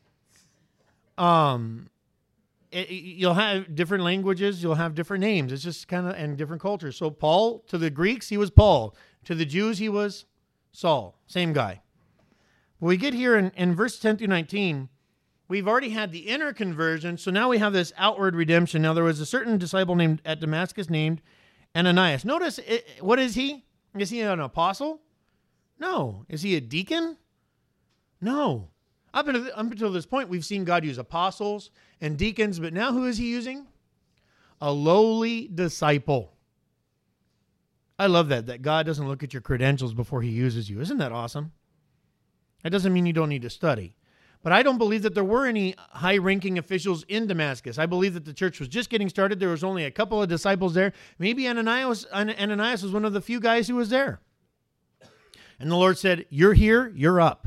you'll have different languages. You'll have different names. It's just kind of, and different cultures. So Paul, to the Greeks, he was Paul. To the Jews, he was Saul. Same guy. When we get here in verse 10 through 19, we've already had the inner conversion, so now we have this outward redemption. Now, there was a certain disciple named at Damascus named Ananias. Notice, what is he? Is he an apostle? No. Is he a deacon? No. Up until this point, we've seen God use apostles and deacons, but now who is he using? A lowly disciple. I love that God doesn't look at your credentials before he uses you. Isn't that awesome? That doesn't mean you don't need to study. But I don't believe that there were any high-ranking officials in Damascus. I believe that the church was just getting started. There was only a couple of disciples there. Maybe Ananias was one of the few guys who was there. And the Lord said, you're here, you're up.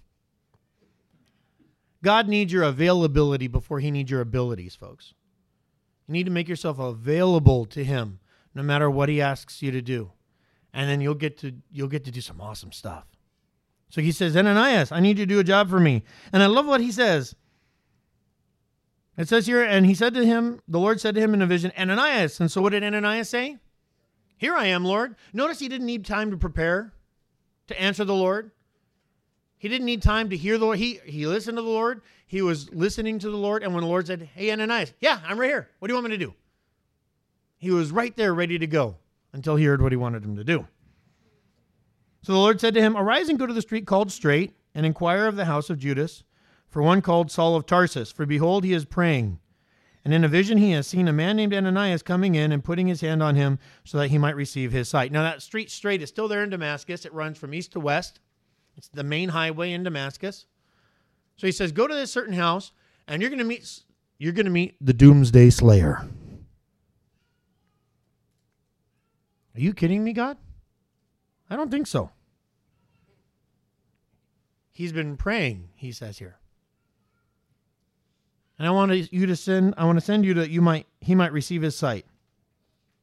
God needs your availability before he needs your abilities, folks. You need to make yourself available to him no matter what he asks you to do. And then you'll get to do some awesome stuff. So he says, Ananias, I need you to do a job for me. And I love what he says. It says here, and he said to him, the Lord said to him in a vision, Ananias. And so what did Ananias say? Here I am, Lord. Notice he didn't need time to prepare to answer the Lord. He didn't need time to hear the Lord. He listened to the Lord. He was listening to the Lord. And when the Lord said, hey, Ananias, yeah, I'm right here. What do you want me to do? He was right there ready to go until he heard what he wanted him to do. So the Lord said to him, arise and go to the street called Straight, and inquire of the house of Judas, for one called Saul of Tarsus. For behold, he is praying. And in a vision he has seen a man named Ananias coming in and putting his hand on him so that he might receive his sight. Now that street Straight is still there in Damascus. It runs from east to west. It's the main highway in Damascus. So he says, go to this certain house, and you're going to meet the Doomsday Slayer. Are you kidding me, God? I don't think so. He's been praying, he says here. And I want to send you that he might receive his sight.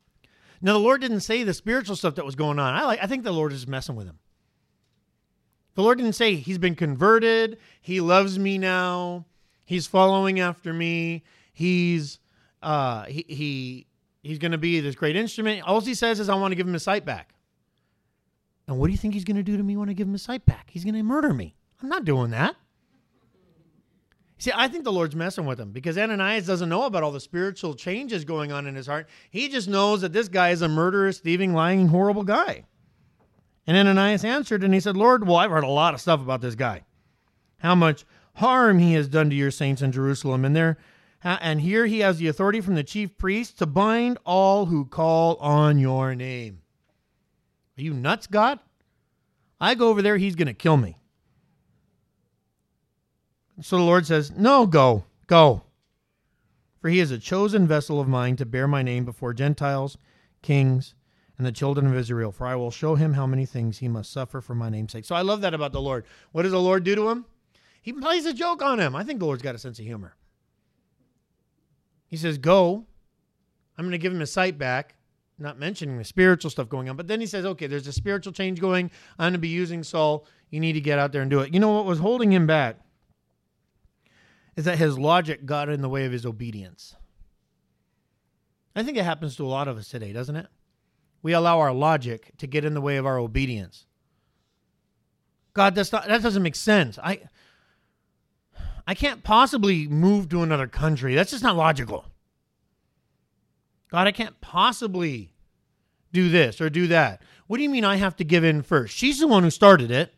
Now the Lord didn't say the spiritual stuff that was going on. I think the Lord is messing with him. The Lord didn't say he's been converted, he loves me now, he's following after me, he's going to be this great instrument. All he says is, I want to give him his sight back. And what do you think he's going to do to me when I give him his sight back? He's going to murder me. I'm not doing that. See, I think the Lord's messing with him because Ananias doesn't know about all the spiritual changes going on in his heart. He just knows that this guy is a murderous, thieving, lying, horrible guy. And Ananias answered and he said, Lord, well, I've heard a lot of stuff about this guy. How much harm he has done to your saints in Jerusalem. And here he has the authority from the chief priest to bind all who call on your name. Are you nuts, God? I go over there, he's going to kill me. So the Lord says, no, go. For he is a chosen vessel of mine to bear my name before Gentiles, kings, and the children of Israel. For I will show him how many things he must suffer for my name's sake. So I love that about the Lord. What does the Lord do to him? He plays a joke on him. I think the Lord's got a sense of humor. He says, go. I'm going to give him his sight back. Not mentioning the spiritual stuff going on. But then he says, okay, there's a spiritual change going. I'm going to be using Saul. You need to get out there and do it. You know what was holding him back? Is that his logic got in the way of his obedience. I think it happens to a lot of us today, doesn't it? We allow our logic to get in the way of our obedience. God, that doesn't make sense. I can't possibly move to another country. That's just not logical. God, I can't possibly do this or do that. What do you mean I have to give in first? She's the one who started it.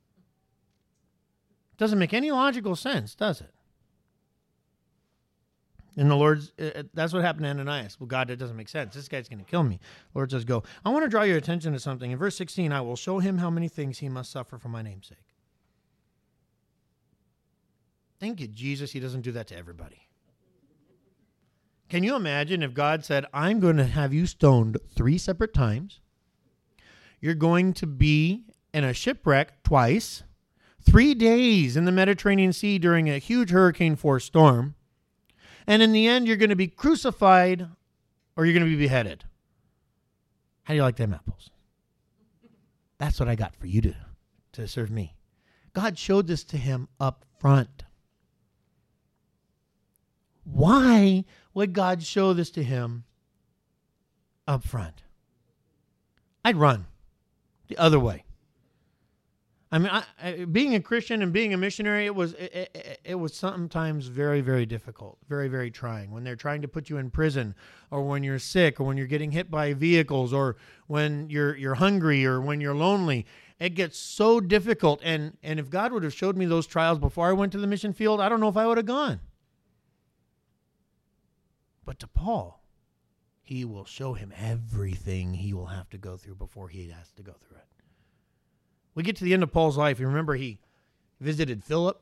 Doesn't make any logical sense, does it? And the Lord's, that's what happened to Ananias. Well, God, that doesn't make sense. This guy's going to kill me. The Lord says, go. I want to draw your attention to something. In verse 16, I will show him how many things he must suffer for my name's sake. Thank you, Jesus. He doesn't do that to everybody. Can you imagine if God said, I'm going to have you stoned 3 separate times. You're going to be in a shipwreck twice, 3 days in the Mediterranean Sea during a huge hurricane force storm. And in the end, you're going to be crucified or you're going to be beheaded. How do you like them apples? That's what I got for you to serve me. God showed this to him up front. Why would God show this to him up front? I'd run the other way. I mean, being a Christian and being a missionary, it was sometimes very, very difficult, very, very trying. When they're trying to put you in prison, or when you're sick, or when you're getting hit by vehicles, or when you're hungry, or when you're lonely, it gets so difficult. And if God would have showed me those trials before I went to the mission field, I don't know if I would have gone. But to Paul, he will show him everything he will have to go through before he has to go through it. We get to the end of Paul's life. You remember he visited Philip.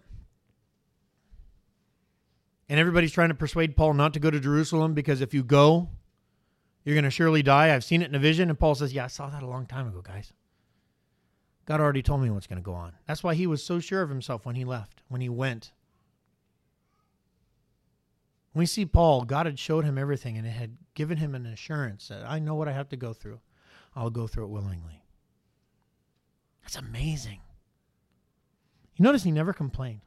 And everybody's trying to persuade Paul not to go to Jerusalem because if you go, you're going to surely die. I've seen it in a vision. And Paul says, yeah, I saw that a long time ago, guys. God already told me what's going to go on. That's why he was so sure of himself when he left, when he went. When we see Paul, God had showed him everything and it had given him an assurance that I know what I have to go through. I'll go through it willingly. That's amazing. You notice he never complained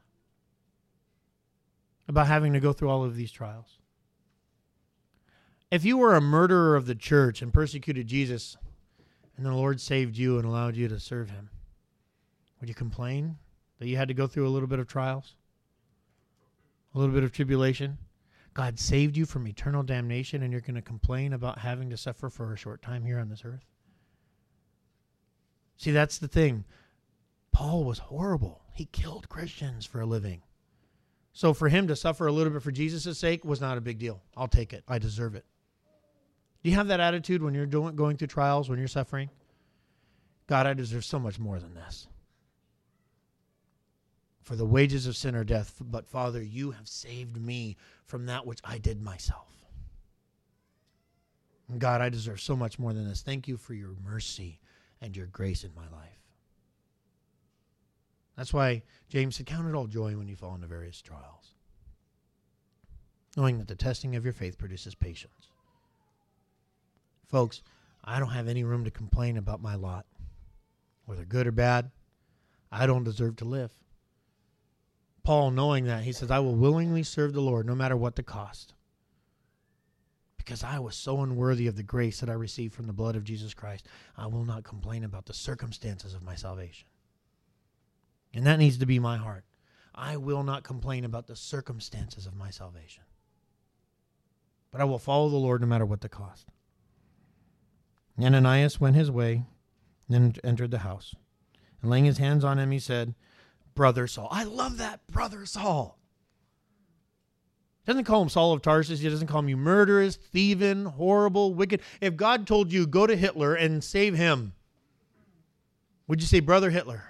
about having to go through all of these trials. If you were a murderer of the church and persecuted Jesus, and the Lord saved you and allowed you to serve him, would you complain that you had to go through a little bit of trials? A little bit of tribulation? God saved you from eternal damnation and you're going to complain about having to suffer for a short time here on this earth? See, that's the thing. Paul was horrible. He killed Christians for a living. So for him to suffer a little bit for Jesus' sake was not a big deal. I'll take it. I deserve it. Do you have that attitude when you're going through trials, when you're suffering? God, I deserve so much more than this. For the wages of sin are death, but Father, you have saved me from that which I did myself. And God, I deserve so much more than this. Thank you for your mercy and your grace in my life. That's why James said, count it all joy when you fall into various trials, knowing that the testing of your faith produces patience. Folks, I don't have any room to complain about my lot, whether good or bad. I don't deserve to live. Paul, knowing that, he says, I will willingly serve the Lord no matter what the cost. Because I was so unworthy of the grace that I received from the blood of Jesus Christ, I will not complain about the circumstances of my salvation. And that needs to be my heart. I will not complain about the circumstances of my salvation. But I will follow the Lord no matter what the cost. Ananias went his way, then entered the house. And laying his hands on him, he said, Brother Saul. I love that, Brother Saul. He doesn't call him Saul of Tarsus. He doesn't call him you murderous, thieving, horrible, wicked. If God told you, go to Hitler and save him, would you say, Brother Hitler?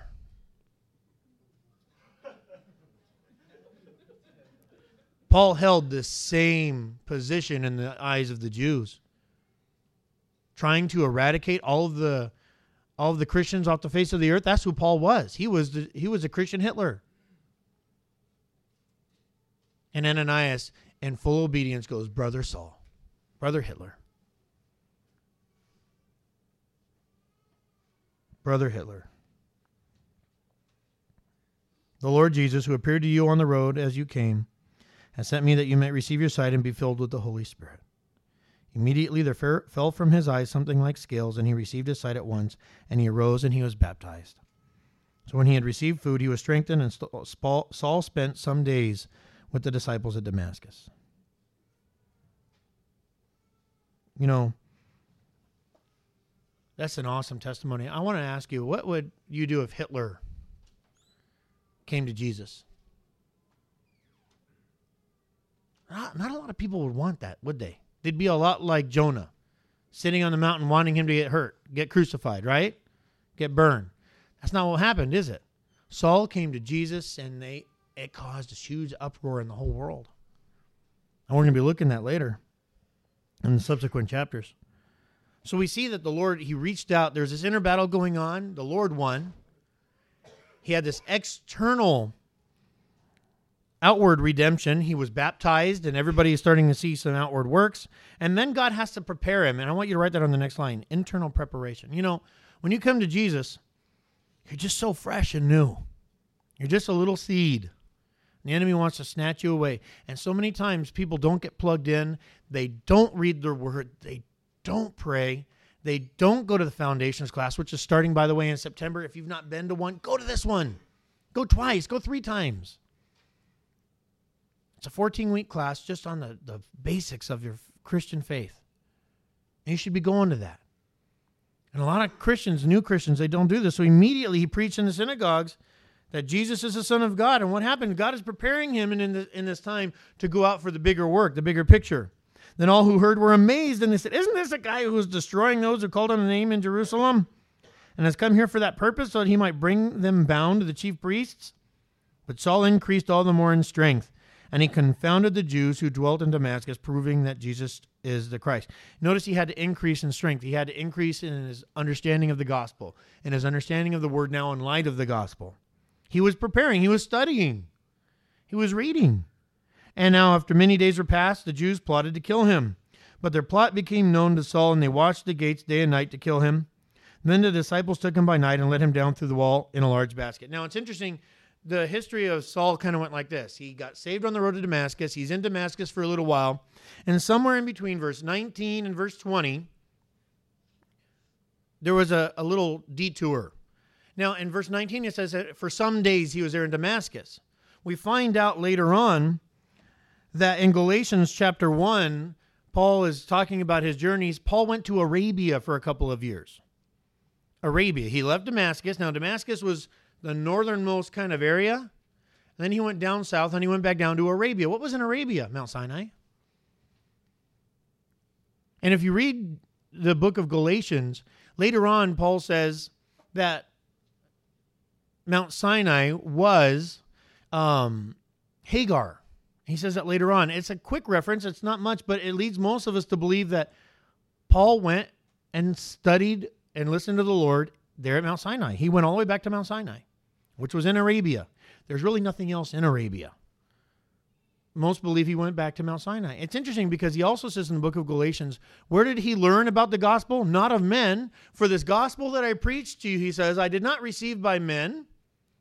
Paul held the same position in the eyes of the Jews, trying to eradicate all of the Christians off the face of the earth. That's who Paul was. He was a Christian Hitler. And Ananias, in full obedience, goes, Brother Saul, Brother Hitler. Brother Hitler. The Lord Jesus, who appeared to you on the road as you came, has sent me that you might receive your sight and be filled with the Holy Spirit. Immediately there fell from his eyes something like scales, and he received his sight at once, and he arose and he was baptized. So when he had received food, he was strengthened, and Saul spent some days with the disciples at Damascus. You know, that's an awesome testimony. I want to ask you, what would you do if Hitler came to Jesus? Not a lot of people would want that, would they? They'd be a lot like Jonah, sitting on the mountain wanting him to get hurt, get crucified, right? Get burned. That's not what happened, is it? Saul came to Jesus, and it caused a huge uproar in the whole world. And we're going to be looking at that later in the subsequent chapters. So we see that the Lord, he reached out. There's this inner battle going on. The Lord won. He had this external outward redemption. He was baptized, and everybody is starting to see some outward works. And then God has to prepare him. And I want you to write that on the next line, internal preparation. You know, when you come to Jesus, you're just so fresh and new. You're just a little seed. The enemy wants to snatch you away. And so many times people don't get plugged in. They don't read their word. They don't pray. They don't go to the foundations class, which is starting, by the way, in September. If you've not been to one, go to this one. Go twice. Go 3 times. It's a 14-week class just on the basics of your Christian faith. And you should be going to that. And a lot of Christians, new Christians, they don't do this. So immediately he preached in the synagogues that Jesus is the Son of God. And what happened? God is preparing him in this time to go out for the bigger work, the bigger picture. Then all who heard were amazed, and they said, isn't this a guy who was destroying those who called on the name in Jerusalem and has come here for that purpose so that he might bring them bound to the chief priests? But Saul increased all the more in strength, and he confounded the Jews who dwelt in Damascus, proving that Jesus is the Christ. Notice he had to increase in strength. He had to increase in his understanding of the gospel and his understanding of the word now in light of the gospel. He was preparing. He was studying. He was reading. And now after many days were passed, the Jews plotted to kill him. But their plot became known to Saul, and they watched the gates day and night to kill him. Then the disciples took him by night and let him down through the wall in a large basket. Now it's interesting. The history of Saul kind of went like this. He got saved on the road to Damascus. He's in Damascus for a little while. And somewhere in between verse 19 and verse 20, there was a little detour. Now, in verse 19, it says that for some days he was there in Damascus. We find out later on that in Galatians chapter 1, Paul is talking about his journeys. Paul went to Arabia for a couple of years. Arabia. He left Damascus. Now, Damascus was the northernmost kind of area. And then he went down south, and he went back down to Arabia. What was in Arabia? Mount Sinai. And if you read the book of Galatians, later on, Paul says that Mount Sinai was Hagar. He says that later on. It's a quick reference. It's not much, but it leads most of us to believe that Paul went and studied and listened to the Lord there at Mount Sinai. He went all the way back to Mount Sinai, which was in Arabia. There's really nothing else in Arabia. Most believe he went back to Mount Sinai. It's interesting because he also says in the book of Galatians, where did he learn about the gospel? Not of men. For this gospel that I preached to you, he says, I did not receive by men,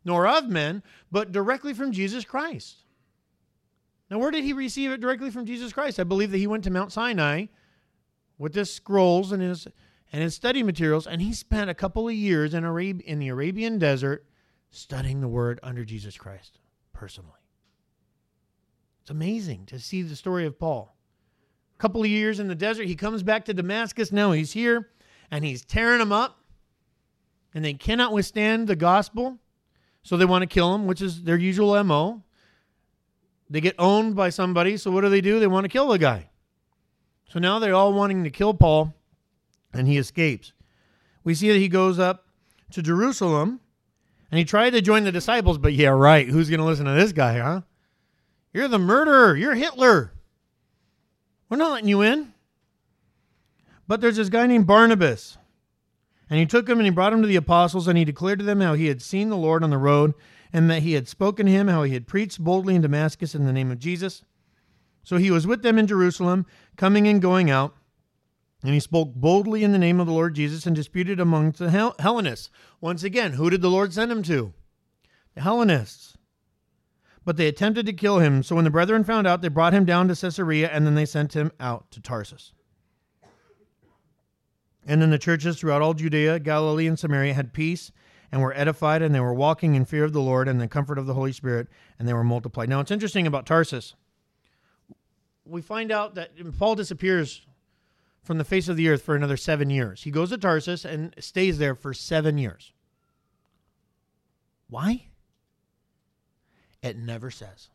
nor of men, but directly from Jesus Christ. Now, where did he receive it directly from Jesus Christ? I believe that he went to Mount Sinai with his scrolls and his study materials, and he spent a couple of years in the Arabian desert studying the word under Jesus Christ personally. It's amazing to see the story of Paul. A couple of years in the desert, he comes back to Damascus. Now he's here, and he's tearing them up, and they cannot withstand the gospel, so they want to kill him, which is their usual MO. They get owned by somebody, so what do? They want to kill the guy. So now they're all wanting to kill Paul, and he escapes. We see that he goes up to Jerusalem, and he tried to join the disciples, but yeah, right, who's going to listen to this guy, huh? You're the murderer. You're Hitler. We're not letting you in. But there's this guy named Barnabas, and he took him and he brought him to the apostles, and he declared to them how he had seen the Lord on the road, and that he had spoken to him, how he had preached boldly in Damascus in the name of Jesus. So he was with them in Jerusalem, coming and going out, and he spoke boldly in the name of the Lord Jesus and disputed among the Hellenists. Once again, who did the Lord send him to? The Hellenists. But they attempted to kill him. So when the brethren found out, they brought him down to Caesarea, and then they sent him out to Tarsus. And then the churches throughout all Judea, Galilee, and Samaria had peace and were edified, and they were walking in fear of the Lord and the comfort of the Holy Spirit, and they were multiplied. Now, it's interesting about Tarsus. We find out that Paul disappears from the face of the earth for another 7 years. He goes to Tarsus and stays there for 7 years. Why? It never says.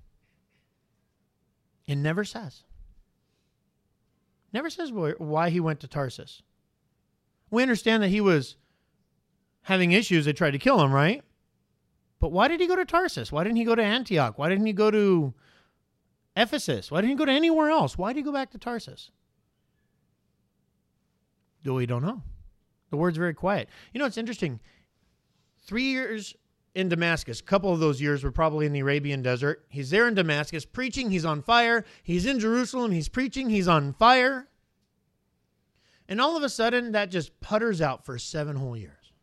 It never says. Never says why he went to Tarsus. We understand that he was having issues. They tried to kill him, right? But why did he go to Tarsus? Why didn't he go to Antioch? Why didn't he go to Ephesus? Why didn't he go to anywhere else? Why did he go back to Tarsus? We don't know. The word's very quiet. You know, it's interesting. 3 years in Damascus, a couple of those years were probably in the Arabian desert. He's there in Damascus preaching. He's on fire. He's in Jerusalem. He's preaching. He's on fire. And all of a sudden, that just putters out for 7 whole years.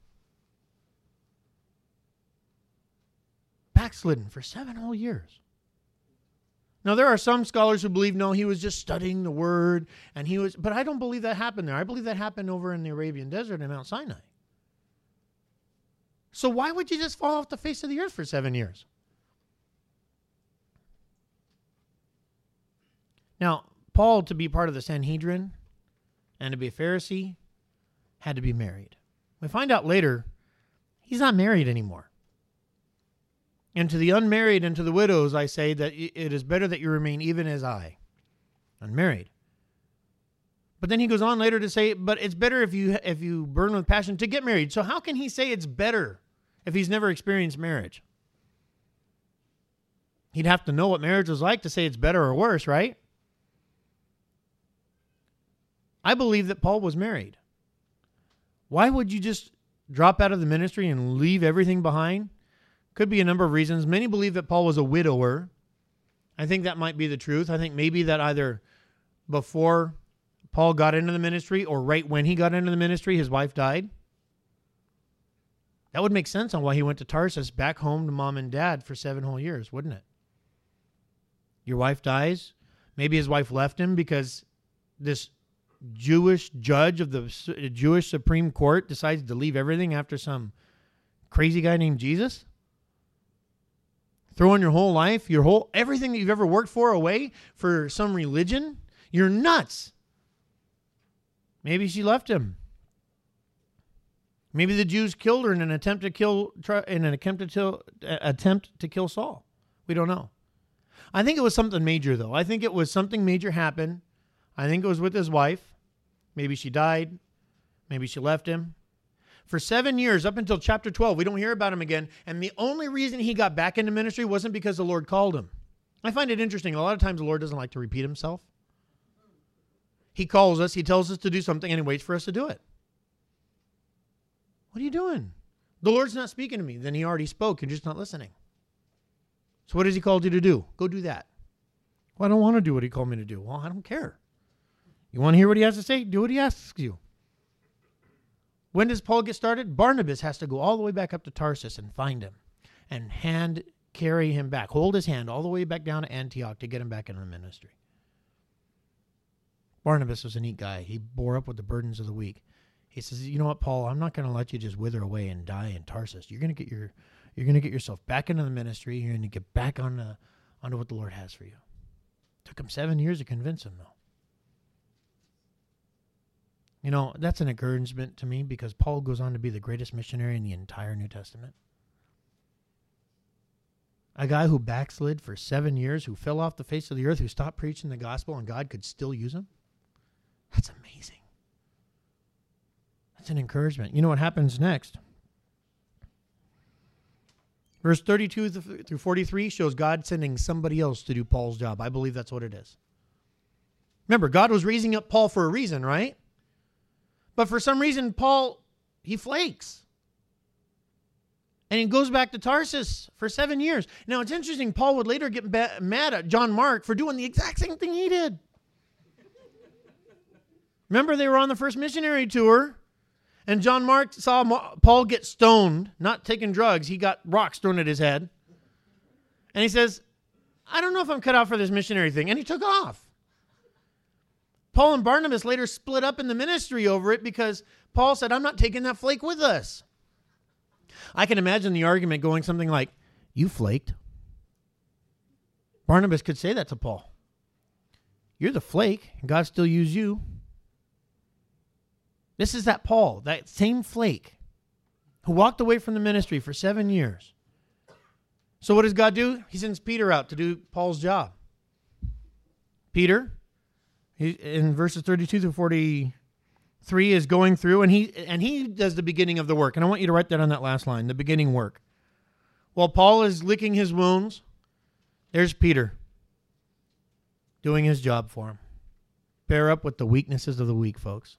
Backslidden for 7 whole years. Now, there are some scholars who believe, no, he was just studying the word, but I don't believe that happened there. I believe that happened over in the Arabian desert in Mount Sinai. So why would you just fall off the face of the earth for 7 years? Now, Paul, to be part of the Sanhedrin and to be a Pharisee, had to be married. We find out later, he's not married anymore. And to the unmarried and to the widows, I say that it is better that you remain even as I, unmarried. But then he goes on later to say, but it's better if you burn with passion to get married. So how can he say it's better if he's never experienced marriage? He'd have to know what marriage was like to say it's better or worse, right? I believe that Paul was married. Why would you just drop out of the ministry and leave everything behind? Could be a number of reasons. Many believe that Paul was a widower. I think that might be the truth. I think maybe that either before Paul got into the ministry or right when he got into the ministry, his wife died. That would make sense on why he went to Tarsus, back home to mom and dad for 7 whole years, wouldn't it? Your wife dies. Maybe his wife left him because this Jewish judge of the Jewish Supreme Court decides to leave everything after some crazy guy named Jesus. Throwing your whole life, everything that you've ever worked for away for some religion. You're nuts. Maybe she left him. Maybe the Jews killed her in an attempt to kill Saul. We don't know. I think it was something major, though. I think it was something major happened. I think it was with his wife. Maybe she died. Maybe she left him. For 7 years, up until chapter 12, we don't hear about him again. And the only reason he got back into ministry wasn't because the Lord called him. I find it interesting. A lot of times the Lord doesn't like to repeat himself. He calls us, he tells us to do something, and he waits for us to do it. What are you doing? The Lord's not speaking to me. Then he already spoke. You're just not listening. So what has he called you to do? Go do that. Well, I don't want to do what he called me to do. Well, I don't care. You want to hear what he has to say? Do what he asks you. When does Paul get started? Barnabas has to go all the way back up to Tarsus and find him. and carry him back, hold his hand all the way back down to Antioch to get him back into the ministry. Barnabas was a neat guy. He bore up with the burdens of the weak. He says, you know what, Paul, I'm not going to let you just wither away and die in Tarsus. You're going to get yourself back into the ministry. You're going to get back onto what the Lord has for you. Took him 7 years to convince him, though. You know, that's an encouragement to me because Paul goes on to be the greatest missionary in the entire New Testament. A guy who backslid for 7 years, who fell off the face of the earth, who stopped preaching the gospel, and God could still use him. That's amazing. That's an encouragement. You know what happens next? Verse 32 through 43 shows God sending somebody else to do Paul's job. I believe that's what it is. Remember, God was raising up Paul for a reason, right? But for some reason, Paul, he flakes. And he goes back to Tarsus for 7 years. Now, it's interesting. Paul would later get mad at John Mark for doing the exact same thing he did. Remember, they were on the first missionary tour, and John Mark saw Paul get stoned, not taking drugs. He got rocks thrown at his head. And he says, I don't know if I'm cut out for this missionary thing. And he took off. Paul and Barnabas later split up in the ministry over it because Paul said, I'm not taking that flake with us. I can imagine the argument going something like, you flaked. Barnabas could say that to Paul. You're the flake, and God still used you. This is that Paul, that same flake, who walked away from the ministry for 7 years. So what does God do? He sends Peter out to do Paul's job. Peter, in verses 32 through 43, is going through, and he does the beginning of the work. And I want you to write that on that last line, the beginning work. While Paul is licking his wounds, there's Peter doing his job for him. Bear up with the weaknesses of the weak, folks.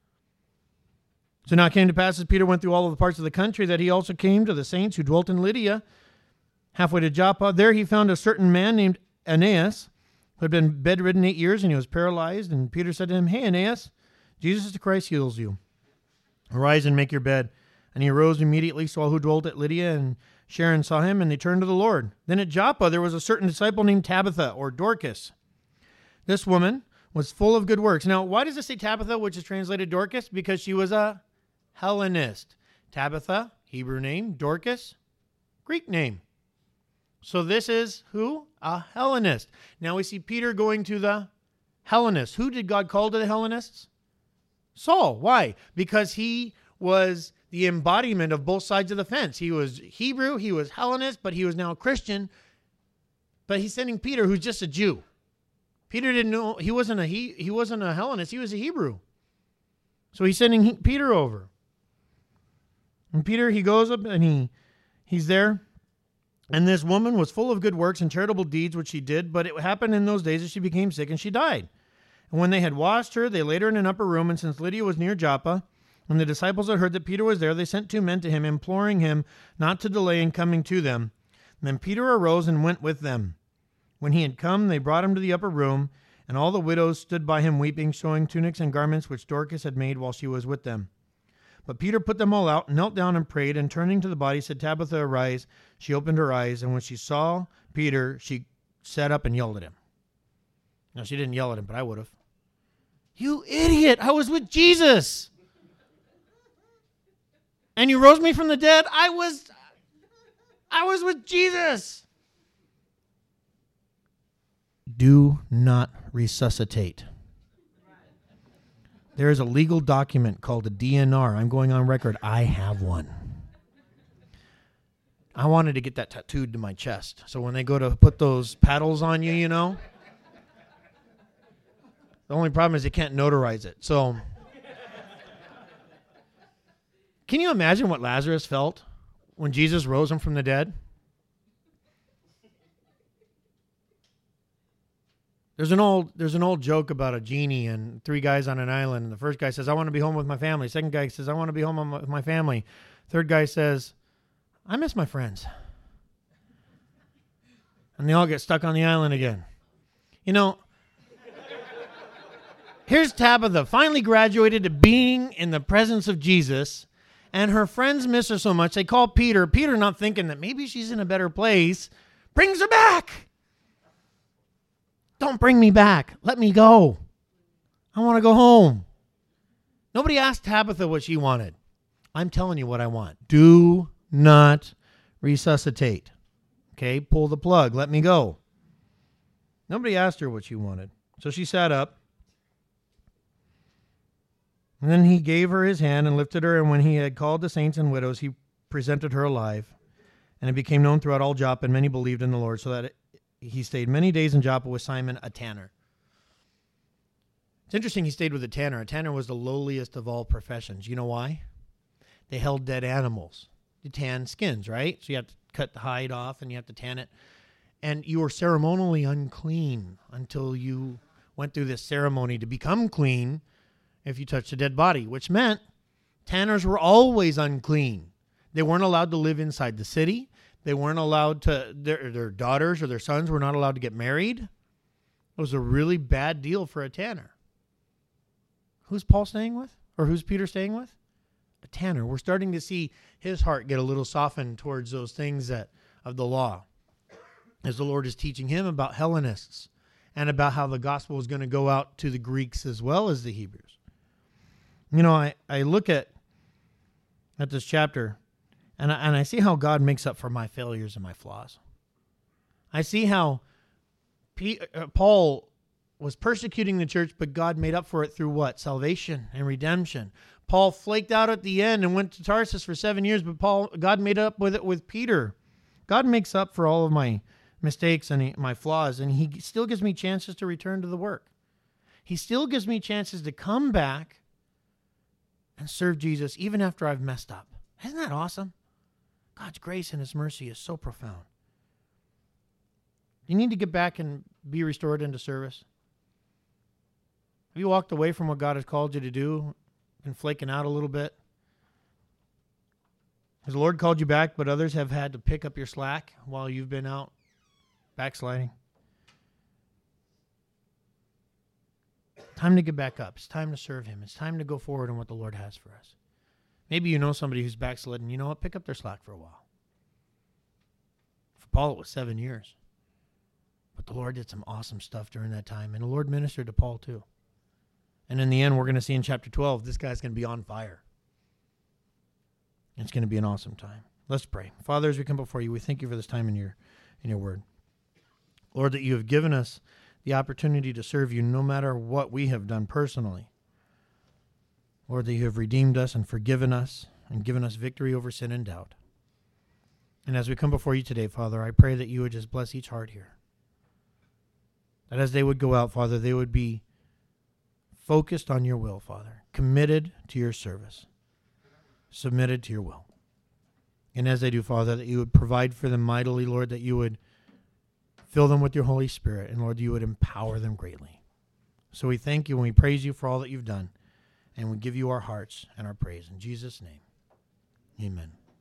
So now it came to pass as Peter went through all of the parts of the country that he also came to the saints who dwelt in Lydia, halfway to Joppa. There he found a certain man named Aeneas, who had been bedridden 8 years, and he was paralyzed. And Peter said to him, Hey, Aeneas, Jesus the Christ heals you. Arise and make your bed. And he arose immediately. So all who dwelt at Lydia and Sharon saw him, and they turned to the Lord. Then at Joppa there was a certain disciple named Tabitha, or Dorcas. This woman was full of good works. Now, why does it say Tabitha, which is translated Dorcas? Because she was a Hellenist. Tabitha, Hebrew name. Dorcas, Greek name. So this is who? A Hellenist. Now we see Peter going to the Hellenists. Who did God call to the Hellenists? Saul. Why? Because he was the embodiment of both sides of the fence. He was Hebrew, he was Hellenist, but he was now Christian. But he's sending Peter, who's just a Jew. Peter didn't know, he wasn't a Hellenist, he was a Hebrew. So he's sending Peter over. And Peter, he goes up and he's there. And this woman was full of good works and charitable deeds, which she did. But it happened in those days that she became sick and she died. And when they had washed her, they laid her in an upper room. And since Lydia was near Joppa, when the disciples had heard that Peter was there, they sent 2 men to him, imploring him not to delay in coming to them. And then Peter arose and went with them. When he had come, they brought him to the upper room. And all the widows stood by him weeping, showing tunics and garments which Dorcas had made while she was with them. But Peter put them all out, knelt down and prayed, and turning to the body said, Tabitha, arise. She opened her eyes, and when she saw Peter, she sat up and yelled at him. Now, she didn't yell at him, but I would have. You idiot! I was with Jesus! And you rose me from the dead? I was with Jesus! Do not resuscitate. There is a legal document called a DNR. I'm going on record. I have one. I wanted to get that tattooed to my chest. So when they go to put those paddles on you, you know. The only problem is they can't notarize it. So can you imagine what Lazarus felt when Jesus rose him from the dead? There's an old joke about a genie and 3 guys on an island. And the first guy says, I want to be home with my family. Second guy says, I want to be home with my family. Third guy says, I miss my friends. And they all get stuck on the island again. You know, here's Tabitha, finally graduated to being in the presence of Jesus. And her friends miss her so much, they call Peter. Peter, not thinking that maybe she's in a better place, brings her back. Don't bring me back. Let me go. I want to go home. Nobody asked Tabitha what she wanted. I'm telling you what I want. Do not resuscitate. Okay, pull the plug. Let me go. Nobody asked her what she wanted. So she sat up. And then he gave her his hand and lifted her. And when he had called the saints and widows, he presented her alive. And it became known throughout all Joppa, and many believed in the Lord, so that he stayed many days in Joppa with Simon, a tanner. It's interesting he stayed with a tanner. A tanner was the lowliest of all professions. You know why? They held dead animals. You tan skins, right? So you have to cut the hide off and you have to tan it. And you were ceremonially unclean until you went through this ceremony to become clean if you touched a dead body, which meant tanners were always unclean. They weren't allowed to live inside the city. They weren't allowed to, their daughters or their sons were not allowed to get married. It was a really bad deal for a tanner. Who's Paul staying with? Or who's Peter staying with? A tanner. We're starting to see his heart get a little softened towards those things that of the law, as the Lord is teaching him about Hellenists and about how the gospel is going to go out to the Greeks as well as the Hebrews. You know, I look at this chapter, and I see how God makes up for my failures and my flaws. I see how Paul was persecuting the church, but God made up for it through what? Salvation and redemption. Paul flaked out at the end and went to Tarsus for 7 years, but God made up with it with Peter. God makes up for all of my mistakes and my flaws, and he still gives me chances to return to the work. He still gives me chances to come back and serve Jesus even after I've messed up. Isn't that awesome? God's grace and his mercy is so profound. You need to get back and be restored into service. Have you walked away from what God has called you to do and flaking out a little bit? Has the Lord called you back, but others have had to pick up your slack while you've been out backsliding? Time to get back up. It's time to serve him. It's time to go forward in what the Lord has for us. Maybe you know somebody who's backslidden. You know what? Pick up their slack for a while. For Paul, it was 7 years. But the Lord did some awesome stuff during that time. And the Lord ministered to Paul too. And in the end, we're going to see in chapter 12, this guy's going to be on fire. It's going to be an awesome time. Let's pray. Father, as we come before you, we thank you for this time in your word. Lord, that you have given us the opportunity to serve you no matter what we have done personally. Lord, that you have redeemed us and forgiven us and given us victory over sin and doubt. And as we come before you today, Father, I pray that you would just bless each heart here. That as they would go out, Father, they would be focused on your will, Father, committed to your service, submitted to your will. And as they do, Father, that you would provide for them mightily, Lord, that you would fill them with your Holy Spirit, and Lord, you would empower them greatly. So we thank you and we praise you for all that you've done, and we give you our hearts and our praise. In Jesus' name, amen.